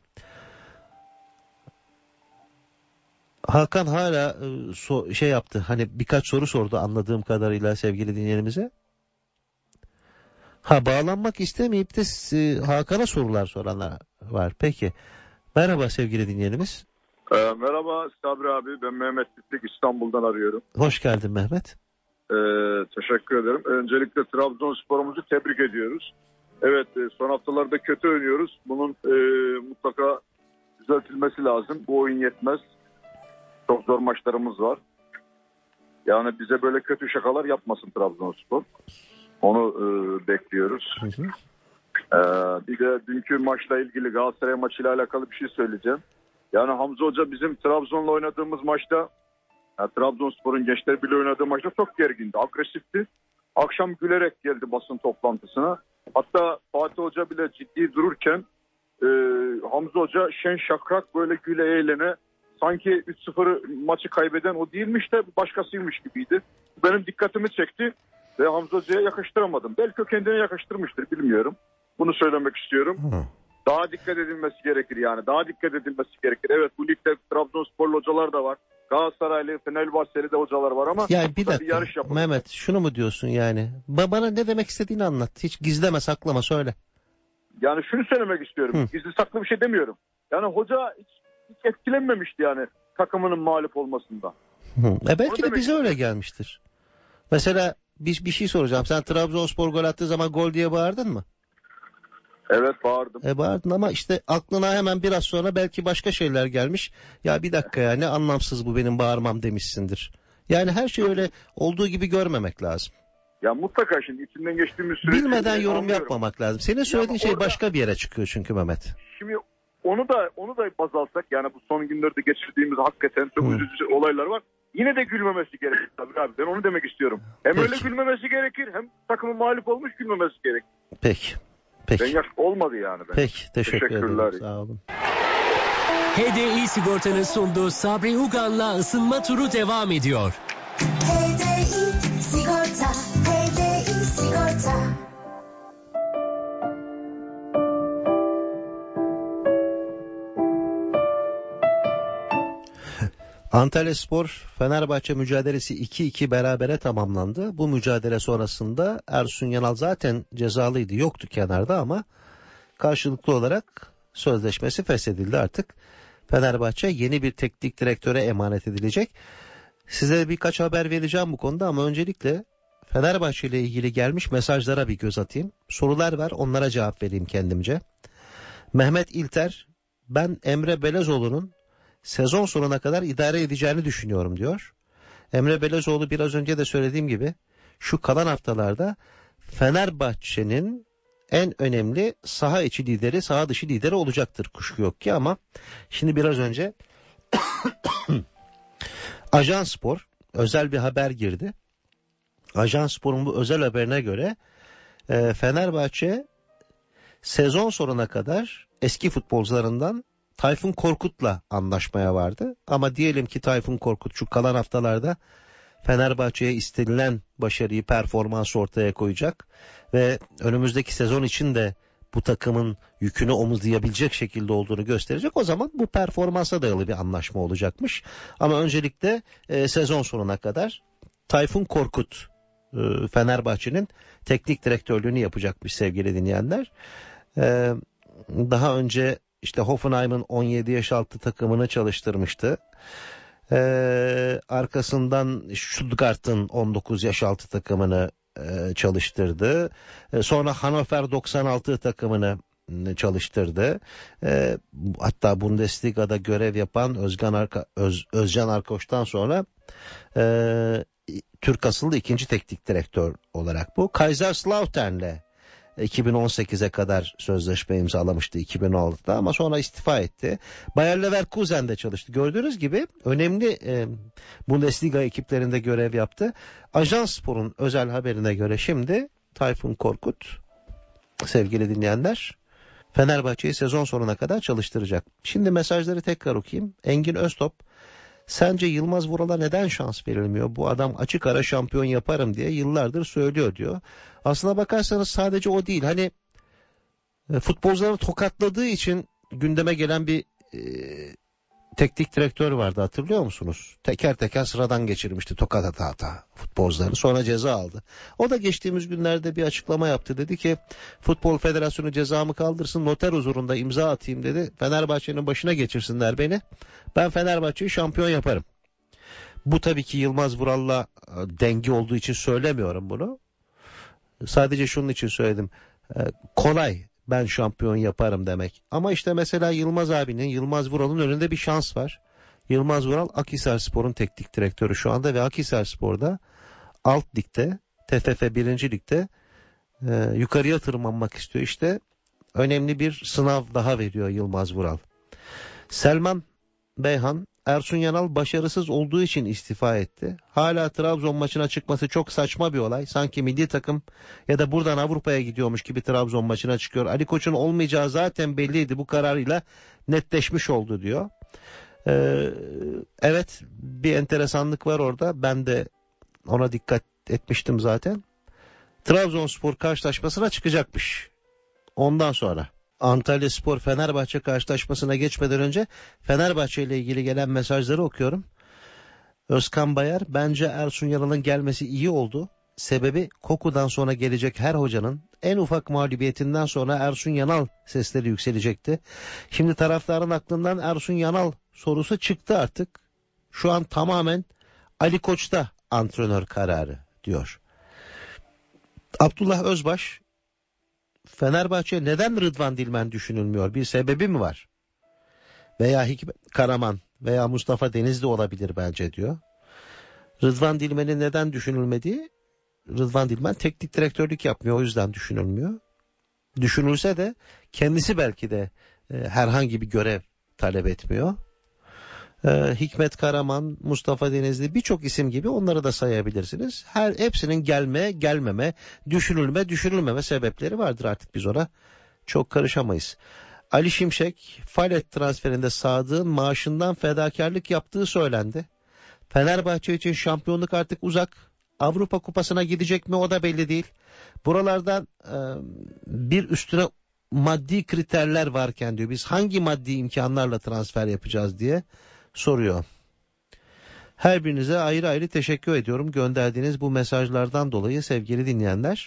Speaker 4: Hakan hala yaptı. Hani birkaç soru sordu anladığım kadarıyla sevgili dinleyenimize. Bağlanmak istemeyip de Hakan'a sorular soranlar var. Peki. Merhaba sevgili dinleyenimiz.
Speaker 7: Merhaba Sabri abi. Ben Mehmet Bittik, İstanbul'dan arıyorum.
Speaker 4: Hoş geldin Mehmet.
Speaker 7: Teşekkür ederim. Öncelikle Trabzonspor'umuzu tebrik ediyoruz. Evet, son haftalarda kötü oynuyoruz. Bunun mutlaka düzeltilmesi lazım. Bu oyun yetmez. Çok zor maçlarımız var. Yani bize böyle kötü şakalar yapmasın Trabzonspor. Onu bekliyoruz. Bir de dünkü maçla ilgili, Galatasaray maçıyla alakalı bir şey söyleyeceğim. Yani Hamza Hoca bizim Trabzon'la oynadığımız maçta, Trabzonspor'un Gençler Birliği oynadığı maçta çok gergindi, agresifti. Akşam gülerek geldi basın toplantısına. Hatta Fatih Hoca bile ciddi dururken Hamza Hoca şen şakrak böyle güle eğlene, sanki 3-0 maçı kaybeden o değilmiş de başkasıymış gibiydi. Benim dikkatimi çekti ve Hamza Hoca'ya yakıştıramadım. Belki o kendine yakıştırmıştır, bilmiyorum. Bunu söylemek istiyorum. Daha dikkat edilmesi gerekir yani. Daha dikkat edilmesi gerekir. Evet, bu ligde Trabzonsporlu hocalar da var. Galatasaraylı, Fenerbahçeli de hocalar var ama
Speaker 4: yani bir dakika,
Speaker 7: yarış yapalım.
Speaker 4: Mehmet şunu mu diyorsun yani? Bana ne demek istediğini anlat. Hiç gizleme, saklama, söyle.
Speaker 7: Yani şunu söylemek istiyorum. Gizli saklı bir şey demiyorum. Yani hoca hiç etkilenmemişti yani takımının mağlup olmasında.
Speaker 4: Belki de bize öyle gelmiştir. Mesela bir şey soracağım. Sen Trabzonspor gol attığı zaman gol diye bağırdın mı?
Speaker 7: Evet, bağırdım.
Speaker 4: Bağırdın ama işte aklına hemen biraz sonra belki başka şeyler gelmiş. Ya bir dakika ya, ne anlamsız bu benim bağırmam demişsindir. Yani her şey öyle olduğu gibi görmemek lazım.
Speaker 7: Ya mutlaka şimdi içinden geçtiğimiz süreç...
Speaker 4: Bilmeden yorum yapmamak lazım. Senin söylediğin şey başka bir yere çıkıyor çünkü Mehmet.
Speaker 7: Şimdi onu da baz alsak, yani bu son günlerde geçirdiğimiz hakikaten çok üzücü olaylar var. Yine de gülmemesi gerekir tabii abi. Ben onu demek istiyorum. Hem öyle gülmemesi gerekir, hem takımın mağlup olmuş gülmemesi gerekir.
Speaker 4: Peki.
Speaker 7: Olmadı yani.
Speaker 4: Peki, teşekkür ederim. Sağ olun.
Speaker 2: HDI Sigorta'nın sunduğu Sabri Ugan'la ısınma turu devam ediyor.
Speaker 3: HDI Sigorta, HDI Sigorta.
Speaker 4: Antalyaspor Fenerbahçe mücadelesi 2-2 berabere tamamlandı. Bu mücadele sonrasında Ersun Yanal zaten cezalıydı, yoktu kenarda ama karşılıklı olarak sözleşmesi feshedildi artık. Fenerbahçe yeni bir teknik direktöre emanet edilecek. Size birkaç haber vereceğim bu konuda ama öncelikle Fenerbahçe ile ilgili gelmiş mesajlara bir göz atayım. Sorular var, onlara cevap vereyim kendimce. Mehmet İlter, ben Emre Belezoğlu'nun sezon sonuna kadar idare edeceğini düşünüyorum diyor. Emre Belezoğlu biraz önce de söylediğim gibi şu kalan haftalarda Fenerbahçe'nin en önemli saha içi lideri, saha dışı lideri olacaktır, kuşku yok ki. Ama şimdi biraz önce Ajanspor özel bir haber girdi. Ajanspor'un bu özel haberine göre Fenerbahçe sezon sonuna kadar eski futbolcularından Tayfun Korkut'la anlaşmaya vardı. Ama diyelim ki Tayfun Korkut şu kalan haftalarda Fenerbahçe'ye istenilen başarıyı, performansı ortaya koyacak ve önümüzdeki sezon için de bu takımın yükünü omuzlayabilecek şekilde olduğunu gösterecek. O zaman bu performansa dayalı bir anlaşma olacakmış. Ama öncelikle sezon sonuna kadar Tayfun Korkut Fenerbahçe'nin teknik direktörlüğünü yapacakmış sevgili dinleyenler. Daha önce işte Hoffenheim'ın 17 yaş altı takımını çalıştırmıştı. Arkasından Stuttgart'ın 19 yaş altı takımını çalıştırdı. Sonra Hannover 96 takımını çalıştırdı. Hatta Bundesliga'da görev yapan Özcan Arkoç'tan sonra Türk asıllı ikinci teknik direktör olarak bu. Kaiserslautern'le 2018'e kadar sözleşme imzalamıştı 2016'da ama sonra istifa etti. Bayer Leverkusen'de çalıştı. Gördüğünüz gibi önemli Bundesliga ekiplerinde görev yaptı. Ajanspor'un özel haberine göre şimdi Tayfun Korkut, sevgili dinleyenler, Fenerbahçe'yi sezon sonuna kadar çalıştıracak. Şimdi mesajları tekrar okuyayım. Engin Öztop, sence Yılmaz Vural'a neden şans verilmiyor? Bu adam açık ara şampiyon yaparım diye yıllardır söylüyor diyor. Aslına bakarsanız sadece o değil. Hani futbolcuları tokatladığı için gündeme gelen bir teknik direktör vardı, hatırlıyor musunuz? Teker teker sıradan geçirmişti tokat ata futbolcuları. Sonra ceza aldı. O da geçtiğimiz günlerde bir açıklama yaptı. Dedi ki Futbol Federasyonu cezamı kaldırsın, noter huzurunda imza atayım dedi. Fenerbahçe'nin başına geçirsinler beni. Ben Fenerbahçe'yi şampiyon yaparım. Bu tabii ki Yılmaz Vural'la dengi olduğu için söylemiyorum bunu. Sadece şunun için söyledim. Kolay ben şampiyon yaparım demek. Ama işte mesela Yılmaz Vural'ın önünde bir şans var. Yılmaz Vural Akhisarspor'un teknik direktörü şu anda ve Akhisarspor'da alt ligde, TFF 1. Lig'de yukarıya tırmanmak istiyor. İşte önemli bir sınav daha veriyor Yılmaz Vural. Selman Beyhan, Ersun Yanal başarısız olduğu için istifa etti. Hala Trabzon maçına çıkması çok saçma bir olay. Sanki milli takım ya da buradan Avrupa'ya gidiyormuş gibi Trabzon maçına çıkıyor. Ali Koç'un olmayacağı zaten belliydi. Bu kararıyla netleşmiş oldu diyor. Evet, bir enteresanlık var orada. Ben de ona dikkat etmiştim zaten. Trabzonspor karşılaşmasına çıkacakmış. Ondan sonra Antalyaspor Fenerbahçe karşılaşmasına geçmeden önce Fenerbahçe ile ilgili gelen mesajları okuyorum. Özkan Bayar, bence Ersun Yanal'ın gelmesi iyi oldu. Sebebi Koku'dan sonra gelecek her hocanın en ufak mağlubiyetinden sonra Ersun Yanal sesleri yükselecekti. Şimdi taraftarın aklından Ersun Yanal sorusu çıktı artık. Şu an tamamen Ali Koç'ta antrenör kararı diyor. Abdullah Özbaş, Fenerbahçe neden Rıdvan Dilmen düşünülmüyor? Bir sebebi mi var? Veya Hikmet Karaman veya Mustafa Denizli olabilir bence diyor. Rıdvan Dilmen'in neden düşünülmediği, Rıdvan Dilmen teknik direktörlük yapmıyor, o yüzden düşünülmüyor. Düşünülse de kendisi belki de herhangi bir görev talep etmiyor. Hikmet Karaman, Mustafa Denizli, birçok isim gibi onları da sayabilirsiniz. Hepsinin gelme, gelmeme, düşünülme, düşünülmeme sebepleri vardır, artık biz ona çok karışamayız. Ali Şimşek, Fallet transferinde Sadık'ın maaşından fedakarlık yaptığı söylendi. Fenerbahçe için şampiyonluk artık uzak. Avrupa Kupası'na gidecek mi o da belli değil. Buralardan bir üstüne maddi kriterler varken diyor, biz hangi maddi imkanlarla transfer yapacağız diye soruyor. Her birinize ayrı ayrı teşekkür ediyorum gönderdiğiniz bu mesajlardan dolayı sevgili dinleyenler.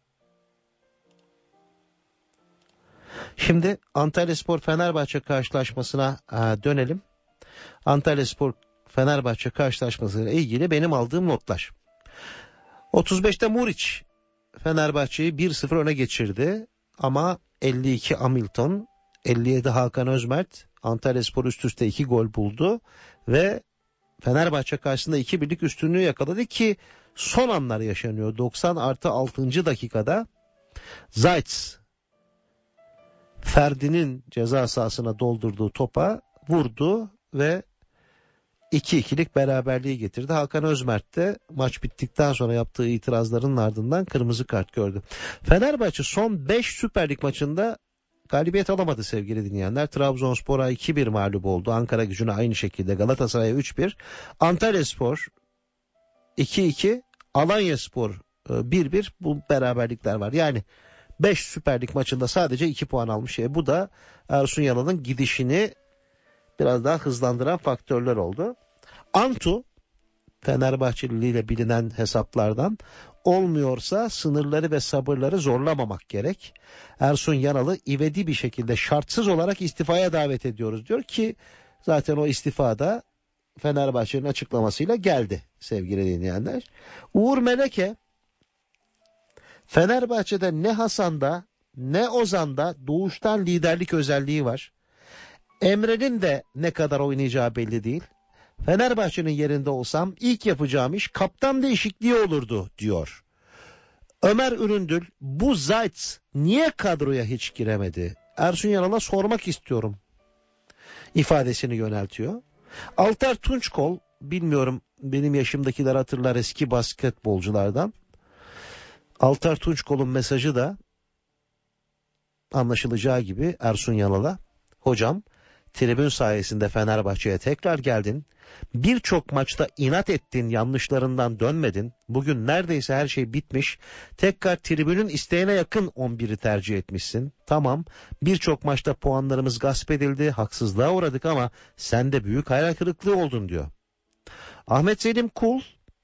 Speaker 4: Şimdi Antalyaspor Fenerbahçe karşılaşmasına dönelim. Antalyaspor Fenerbahçe karşılaşmasıyla ilgili benim aldığım notlar. 35'te Muriç Fenerbahçe'yi 1-0 öne geçirdi ama 52 Hamilton, 57 Hakan Özmert Antalyaspor üst üste 2 gol buldu ve Fenerbahçe karşısında 2-1'lik üstünlüğü yakaladı ki son anlar yaşanıyor. 90+6. dakikada Zayt Ferdi'nin ceza sahasına doldurduğu topa vurdu ve 2-2'lik beraberliği getirdi. Hakan Özmert de maç bittikten sonra yaptığı itirazların ardından kırmızı kart gördü. Fenerbahçe son 5 Süper Lig maçında galibiyet alamadı sevgili dinleyenler. Trabzonspor'a 2-1 mağlup oldu. Ankaragücü'ne aynı şekilde, Galatasaray'a 3-1. Antalyaspor 2-2, Alanyaspor 1-1, bu beraberlikler var. Yani 5 Süper Lig maçında sadece 2 puan almış. Bu da Ersun Yanal'ın gidişini biraz daha hızlandıran faktörler oldu. Antu, Fenerbahçeli ile bilinen hesaplardan, olmuyorsa sınırları ve sabırları zorlamamak gerek. Ersun Yanal'ı ivedi bir şekilde şartsız olarak istifaya davet ediyoruz diyor ki zaten o istifada Fenerbahçe'nin açıklamasıyla geldi sevgili dinleyenler. Uğur Meleke, Fenerbahçe'de ne Hasan'da ne Ozan'da doğuştan liderlik özelliği var. Emre'nin de ne kadar oynayacağı belli değil. Fenerbahçe'nin yerinde olsam ilk yapacağım iş kaptan değişikliği olurdu diyor. Ömer Üründül, bu Zayt niye kadroya hiç giremedi? Ersun Yanal'a sormak istiyorum ifadesini yöneltiyor. Altar Tunçkol, bilmiyorum benim yaşımdakiler hatırlar, eski basketbolculardan. Altar Tunçkol'un mesajı da anlaşılacağı gibi Ersun Yanal'a: hocam, tribün sayesinde Fenerbahçe'ye tekrar geldin. Birçok maçta inat ettin, yanlışlarından dönmedin. Bugün neredeyse her şey bitmiş. Tekrar tribünün isteğine yakın 11'i tercih etmişsin. Tamam, birçok maçta puanlarımız gasp edildi, haksızlığa uğradık ama sen de büyük hayal kırıklığı oldun diyor. Ahmet Selim Kul,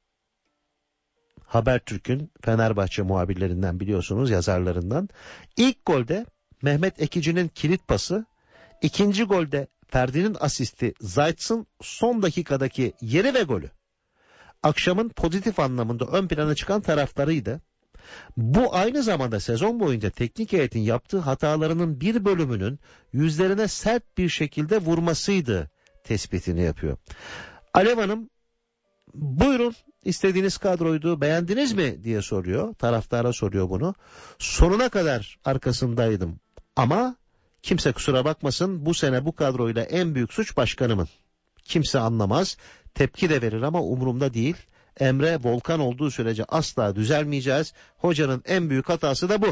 Speaker 4: Habertürk'ün Fenerbahçe muhabirlerinden, biliyorsunuz, yazarlarından. İlk golde Mehmet Ekici'nin kilit pası, ikinci golde Ferdi'nin asisti, Zayt'sın son dakikadaki yeri ve golü akşamın pozitif anlamında ön plana çıkan taraflarıydı. Bu aynı zamanda sezon boyunca teknik heyetin yaptığı hatalarının bir bölümünün yüzlerine sert bir şekilde vurmasıydı tespitini yapıyor. Alev Hanım, buyurun, istediğiniz kadroydu, beğendiniz mi diye soruyor. Taraftara soruyor bunu. Sonuna kadar arkasındaydım ama kimse kusura bakmasın, bu sene bu kadroyla en büyük suç başkanımın. Kimse anlamaz, tepki de verir ama umurumda değil. Emre Volkan olduğu sürece asla düzelmeyeceğiz. Hocanın en büyük hatası da bu.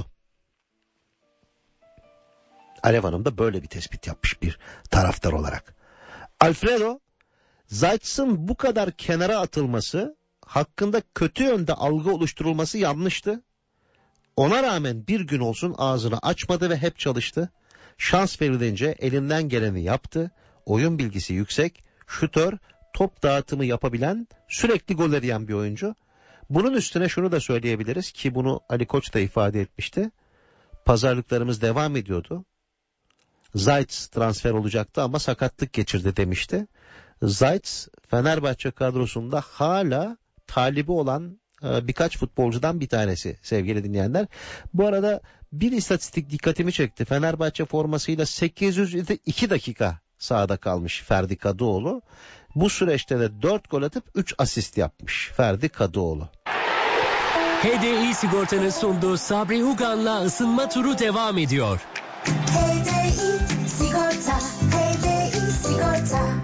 Speaker 4: Alev Hanım da böyle bir tespit yapmış bir taraftar olarak. Alfredo, Zayt'sın bu kadar kenara atılması, hakkında kötü yönde algı oluşturulması yanlıştı. Ona rağmen bir gün olsun ağzını açmadı ve hep çalıştı. Şans verilince elinden geleni yaptı. Oyun bilgisi yüksek, şutör, top dağıtımı yapabilen, sürekli gol yiyen bir oyuncu. Bunun üstüne şunu da söyleyebiliriz ki bunu Ali Koç da ifade etmişti. Pazarlıklarımız devam ediyordu. Zayt transfer olacaktı ama sakatlık geçirdi demişti. Zayt Fenerbahçe kadrosunda hala talibi olan birkaç futbolcudan bir tanesi sevgili dinleyenler. Bu arada bir istatistik dikkatimi çekti. Fenerbahçe formasıyla 802 dakika sahada kalmış Ferdi Kadıoğlu. Bu süreçte de 4 gol atıp 3 asist yapmış Ferdi Kadıoğlu.
Speaker 2: HDI Sigorta'nın sunduğu Sabri Ugan'la ısınma turu devam ediyor.
Speaker 3: HDI Sigorta, HDI Sigorta.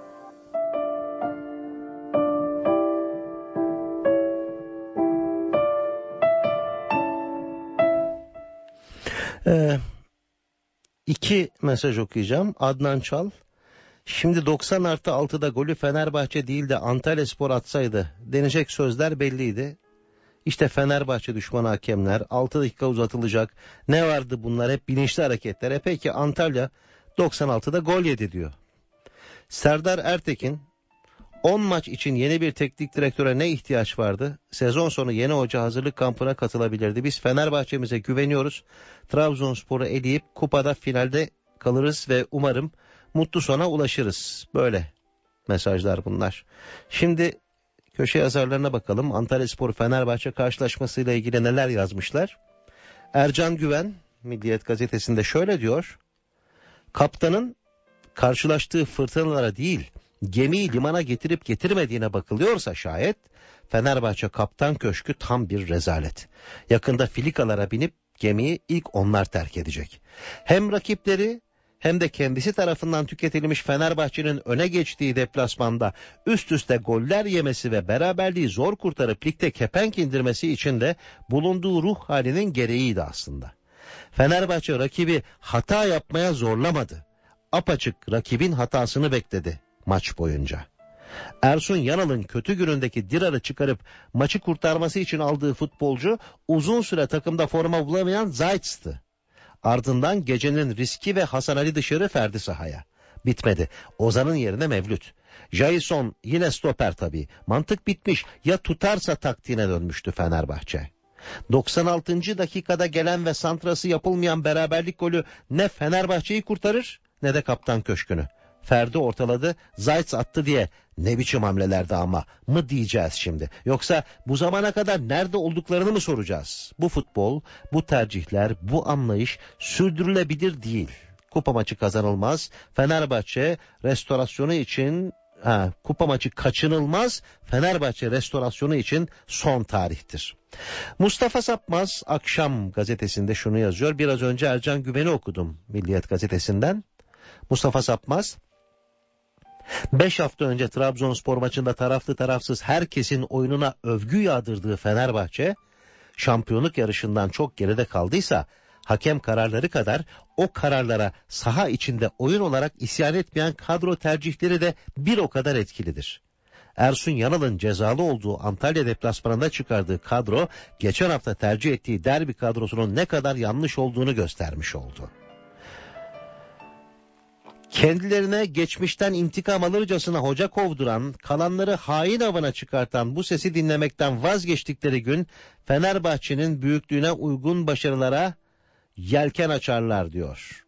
Speaker 4: İki mesaj okuyacağım. Adnan Çal. Şimdi 90+6'da golü Fenerbahçe değil de Antalyaspor atsaydı denecek sözler belliydi. İşte Fenerbahçe düşmanı hakemler, 6 dakika uzatılacak. Ne vardı bunlar, hep bilinçli hareketler. Peki Antalya 96'da gol yedi diyor. Serdar Ertekin, 10 maç için yeni bir teknik direktöre ne ihtiyaç vardı? Sezon sonu yeni hoca hazırlık kampına katılabilirdi. Biz Fenerbahçe'mize güveniyoruz. Trabzonspor'u eleyip kupada finalde kalırız ve umarım mutlu sona ulaşırız. Böyle mesajlar bunlar. Şimdi köşe yazarlarına bakalım. Antalyaspor Fenerbahçe karşılaşmasıyla ilgili neler yazmışlar? Ercan Güven Milliyet gazetesinde şöyle diyor. Kaptanın karşılaştığı fırtınalara değil, gemiyi limana getirip getirmediğine bakılıyorsa şayet, Fenerbahçe Kaptan Köşkü tam bir rezalet. Yakında filikalara binip gemiyi ilk onlar terk edecek. Hem rakipleri hem de kendisi tarafından tüketilmiş Fenerbahçe'nin öne geçtiği deplasmanda üst üste goller yemesi ve beraberliği zor kurtarıp ligde kepenk indirmesi için de bulunduğu ruh halinin gereğiydi aslında. Fenerbahçe rakibi hata yapmaya zorlamadı. Apaçık rakibin hatasını bekledi maç boyunca. Ersun Yanal'ın kötü günündeki Dirar'ı çıkarıp maçı kurtarması için aldığı futbolcu uzun süre takımda forma bulamayan Zayt'stı. Ardından gecenin riski ve Hasan Ali dışarı Ferdi sahaya. Bitmedi. Ozan'ın yerine Mevlüt. Jason yine stoper tabii. Mantık bitmiş. Ya tutarsa taktiğine dönmüştü Fenerbahçe. 96. dakikada gelen ve santrası yapılmayan beraberlik golü ne Fenerbahçe'yi kurtarır ne de Kaptan Köşkü'nü. Ferdi ortaladı, Zayt attı diye ne biçim hamlelerdi ama mı diyeceğiz şimdi? Yoksa bu zamana kadar nerede olduklarını mı soracağız? Bu futbol, bu tercihler, bu anlayış sürdürülebilir değil. Kupa maçı kazanılmaz. Fenerbahçe restorasyonu için kupa maçı kaçınılmaz. Fenerbahçe restorasyonu için son tarihtir. Mustafa Sapmaz Akşam gazetesinde şunu yazıyor. Biraz önce Ercan Güven'i okudum Milliyet gazetesinden. Mustafa Sapmaz, 5 hafta önce Trabzonspor maçında taraflı tarafsız herkesin oyununa övgü yağdırdığı Fenerbahçe, şampiyonluk yarışından çok geride kaldıysa, hakem kararları kadar o kararlara saha içinde oyun olarak isyan etmeyen kadro tercihleri de bir o kadar etkilidir. Ersun Yanal'ın cezalı olduğu Antalya deplasmanında çıkardığı kadro, geçen hafta tercih ettiği derbi kadrosunun ne kadar yanlış olduğunu göstermiş oldu. Kendilerine geçmişten intikam alırcasına hoca kovduran, kalanları hain avına çıkartan bu sesi dinlemekten vazgeçtikleri gün Fenerbahçe'nin büyüklüğüne uygun başarılara yelken açarlar diyor.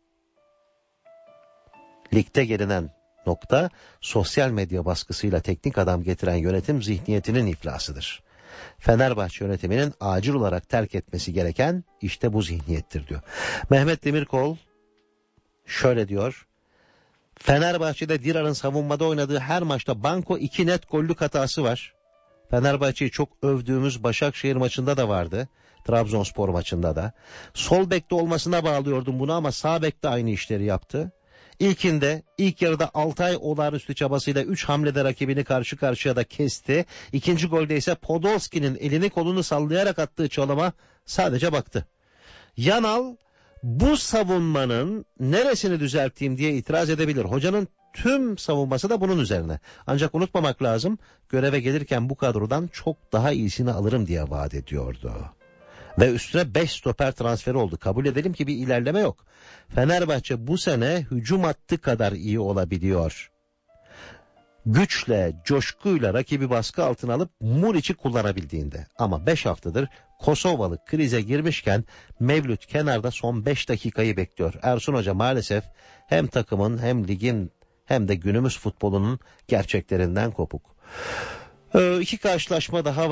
Speaker 4: Ligde gelinen nokta sosyal medya baskısıyla teknik adam getiren yönetim zihniyetinin iflasıdır. Fenerbahçe yönetiminin acil olarak terk etmesi gereken işte bu zihniyettir diyor. Mehmet Demirkol şöyle diyor. Fenerbahçe'de Dirar'ın savunmada oynadığı her maçta banko 2 net gollük hatası var. Fenerbahçe'yi çok övdüğümüz Başakşehir maçında da vardı. Trabzonspor maçında da. Sol bekte olmasına bağlıyordum bunu ama sağ bekte aynı işleri yaptı. İlk yarıda Altay olağanüstü çabasıyla 3 hamlede rakibini karşı karşıya da kesti. İkinci golde ise Podolski'nin elini kolunu sallayarak attığı çalıma sadece baktı. Yanal bu savunmanın neresini düzelteyim diye itiraz edebilir. Hocanın tüm savunması da bunun üzerine. Ancak unutmamak lazım, göreve gelirken bu kadrodan çok daha iyisini alırım diye vaat ediyordu. Ve üstüne 5 stoper transferi oldu. Kabul edelim ki bir ilerleme yok. Fenerbahçe bu sene hücum hattı kadar iyi olabiliyor. Güçle, coşkuyla rakibi baskı altına alıp Muriç'i kullanabildiğinde. Ama 5 haftadır Kosovalı krize girmişken Mevlüt kenarda son 5 dakikayı bekliyor. Ersun Hoca maalesef hem takımın hem ligin hem de günümüz futbolunun gerçeklerinden kopuk. 2 karşılaşma daha var.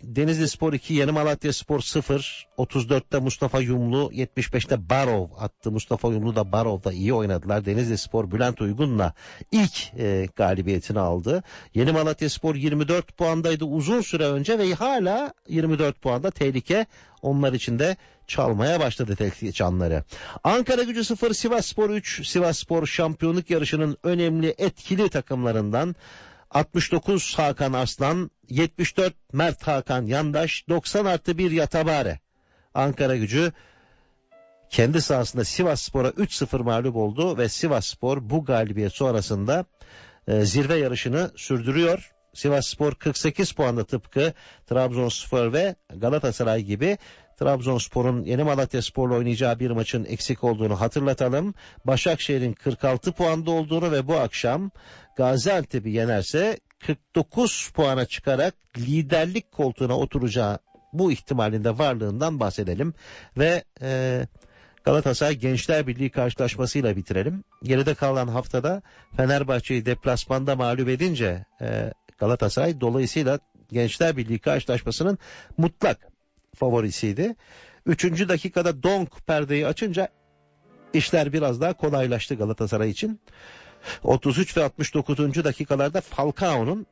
Speaker 4: Denizli Spor 2, Yeni Malatya Spor 0. 34'te Mustafa Yumlu, 75'te Barov attı. Mustafa Yumlu da Barov da iyi oynadılar. Denizli Spor Bülent Uygun'la ilk galibiyetini aldı. Yeni Malatya Spor 24 puandaydı uzun süre önce ve hala 24 puanda, tehlike onlar için de çalmaya başladı tehlike çanları. Ankara Gücü 0, Sivas Spor 3. Sivas Spor şampiyonluk yarışının önemli etkili takımlarından. 69 Hakan Arslan, 74 Mert Hakan Yandaş, 90+1 Yatabare. Ankara Gücü kendi sahasında Sivas Spor'a 3-0 mağlup oldu ve Sivas Spor bu galibiyet sonrasında zirve yarışını sürdürüyor. Sivas Spor 48 puanda, tıpkı Trabzonspor ve Galatasaray gibi. Trabzonspor'un Yeni Malatya Spor'la oynayacağı bir maçın eksik olduğunu hatırlatalım. Başakşehir'in 46 puanda olduğunu ve bu akşam Gaziantep'i yenerse 49 puana çıkarak liderlik koltuğuna oturacağı bu ihtimalinde varlığından bahsedelim. Ve Galatasaray Gençler Birliği karşılaşmasıyla bitirelim. Geride kalan haftada Fenerbahçe'yi deplasmanda mağlup edince Galatasaray dolayısıyla Gençler Birliği karşılaşmasının mutlak favorisiydi. 3. dakikada Donk perdeyi açınca işler biraz daha kolaylaştı Galatasaray için. 33 ve 69. dakikalarda Falcao'nun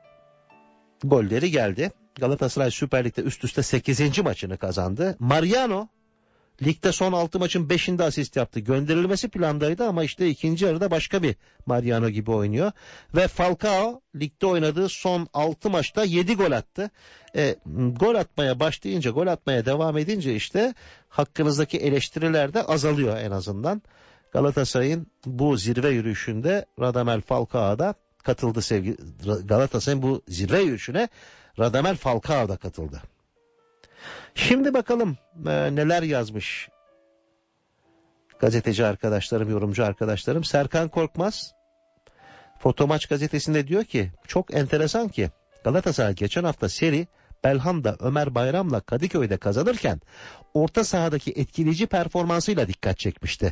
Speaker 4: golleri geldi. Galatasaray Süper Lig'de üst üste 8. maçını kazandı. Mariano ligde son 6 maçın 5'inde asist yaptı. Gönderilmesi plandaydı ama işte ikinci yarıda başka bir Mariano gibi oynuyor. Ve Falcao ligde oynadığı son 6 maçta 7 gol attı. Gol atmaya başlayınca, gol atmaya devam edince işte hakkınızdaki eleştiriler de azalıyor en azından. Galatasaray'ın bu zirve yürüyüşünde Radamel Falcao da katıldı sevgili. Galatasaray'ın bu zirve yürüyüşüne Radamel Falcao da katıldı. Şimdi bakalım neler yazmış gazeteci arkadaşlarım, yorumcu arkadaşlarım. Serkan Korkmaz Fotomaç gazetesinde diyor ki çok enteresan ki Galatasaray geçen hafta seri Belhanda Ömer Bayram'la Kadıköy'de kazanırken orta sahadaki etkileyici performansıyla dikkat çekmişti.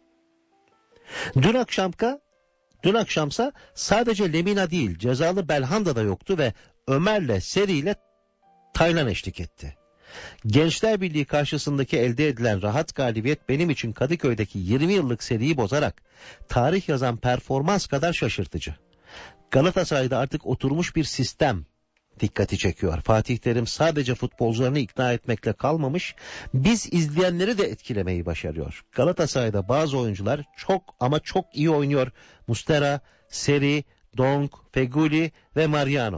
Speaker 4: Dün akşamsa sadece Lemina değil, cezalı Belhanda da yoktu ve Ömer'le seriyle Taylan eşlik etti. Gençler Birliği karşısındaki elde edilen rahat galibiyet benim için Kadıköy'deki 20 yıllık seriyi bozarak tarih yazan performans kadar şaşırtıcı. Galatasaray'da artık oturmuş bir sistem dikkati çekiyor. Fatih Terim sadece futbolcularını ikna etmekle kalmamış, biz izleyenleri de etkilemeyi başarıyor. Galatasaray'da bazı oyuncular çok ama çok iyi oynuyor. Mustera, Seri, Donk, Feguli ve Mariano.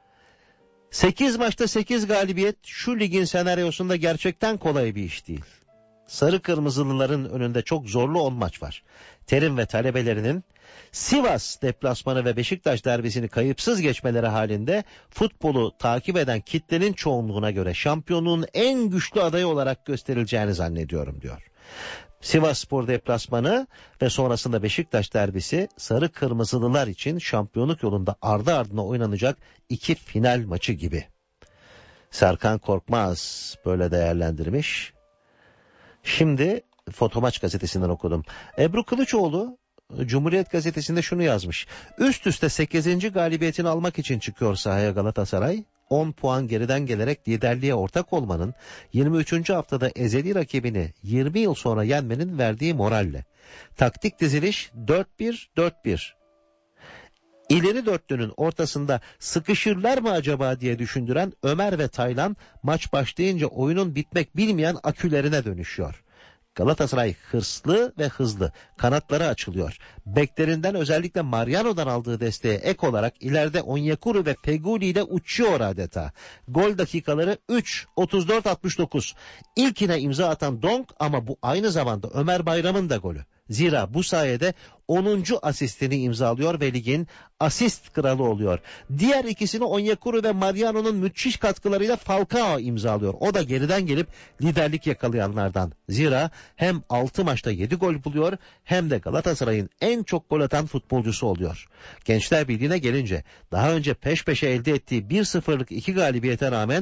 Speaker 4: 8 maçta 8 galibiyet şu ligin senaryosunda gerçekten kolay bir iş değil. Sarı Kırmızılıların önünde çok zorlu 10 maç var. Terim ve talebelerinin Sivas deplasmanı ve Beşiktaş derbisini kayıpsız geçmeleri halinde futbolu takip eden kitlenin çoğunluğuna göre şampiyonluğun en güçlü adayı olarak gösterileceğini zannediyorum diyor. Sivasspor deplasmanı ve sonrasında Beşiktaş derbisi Sarı Kırmızılılar için şampiyonluk yolunda ardı ardına oynanacak 2 final maçı gibi. Serkan Korkmaz böyle değerlendirmiş. Şimdi Fotomaç gazetesinden okudum. Ebru Kılıçoğlu Cumhuriyet gazetesinde şunu yazmış. Üst üste 8. galibiyetini almak için çıkıyor sahaya Galatasaray. 10 puan geriden gelerek liderliğe ortak olmanın, 23. haftada ezeli rakibini 20 yıl sonra yenmenin verdiği moralle. Taktik diziliş 4-1-4-1. İleri dörtlünün ortasında sıkışırlar mı acaba diye düşündüren Ömer ve Taylan maç başlayınca oyunun bitmek bilmeyen akülerine dönüşüyor. Galatasaray hırslı ve hızlı, kanatları açılıyor. Beklerinden özellikle Mariano'dan aldığı desteğe ek olarak ileride Onyekuru ve Feguli ile uçuyor adeta. Gol dakikaları 3, 34-69. İlkine imza atan Donk ama bu aynı zamanda Ömer Bayram'ın da golü. Zira bu sayede 10. asistini imzalıyor ve ligin asist kralı oluyor. Diğer ikisini Onyekuru ve Mariano'nun müthiş katkılarıyla Falcao imzalıyor. O da geriden gelip liderlik yakalayanlardan. Zira hem 6 maçta 7 gol buluyor hem de Galatasaray'ın en çok gol atan futbolcusu oluyor. Gençler Birliği'ne gelince daha önce peş peşe elde ettiği 1-0'lık 2 galibiyete rağmen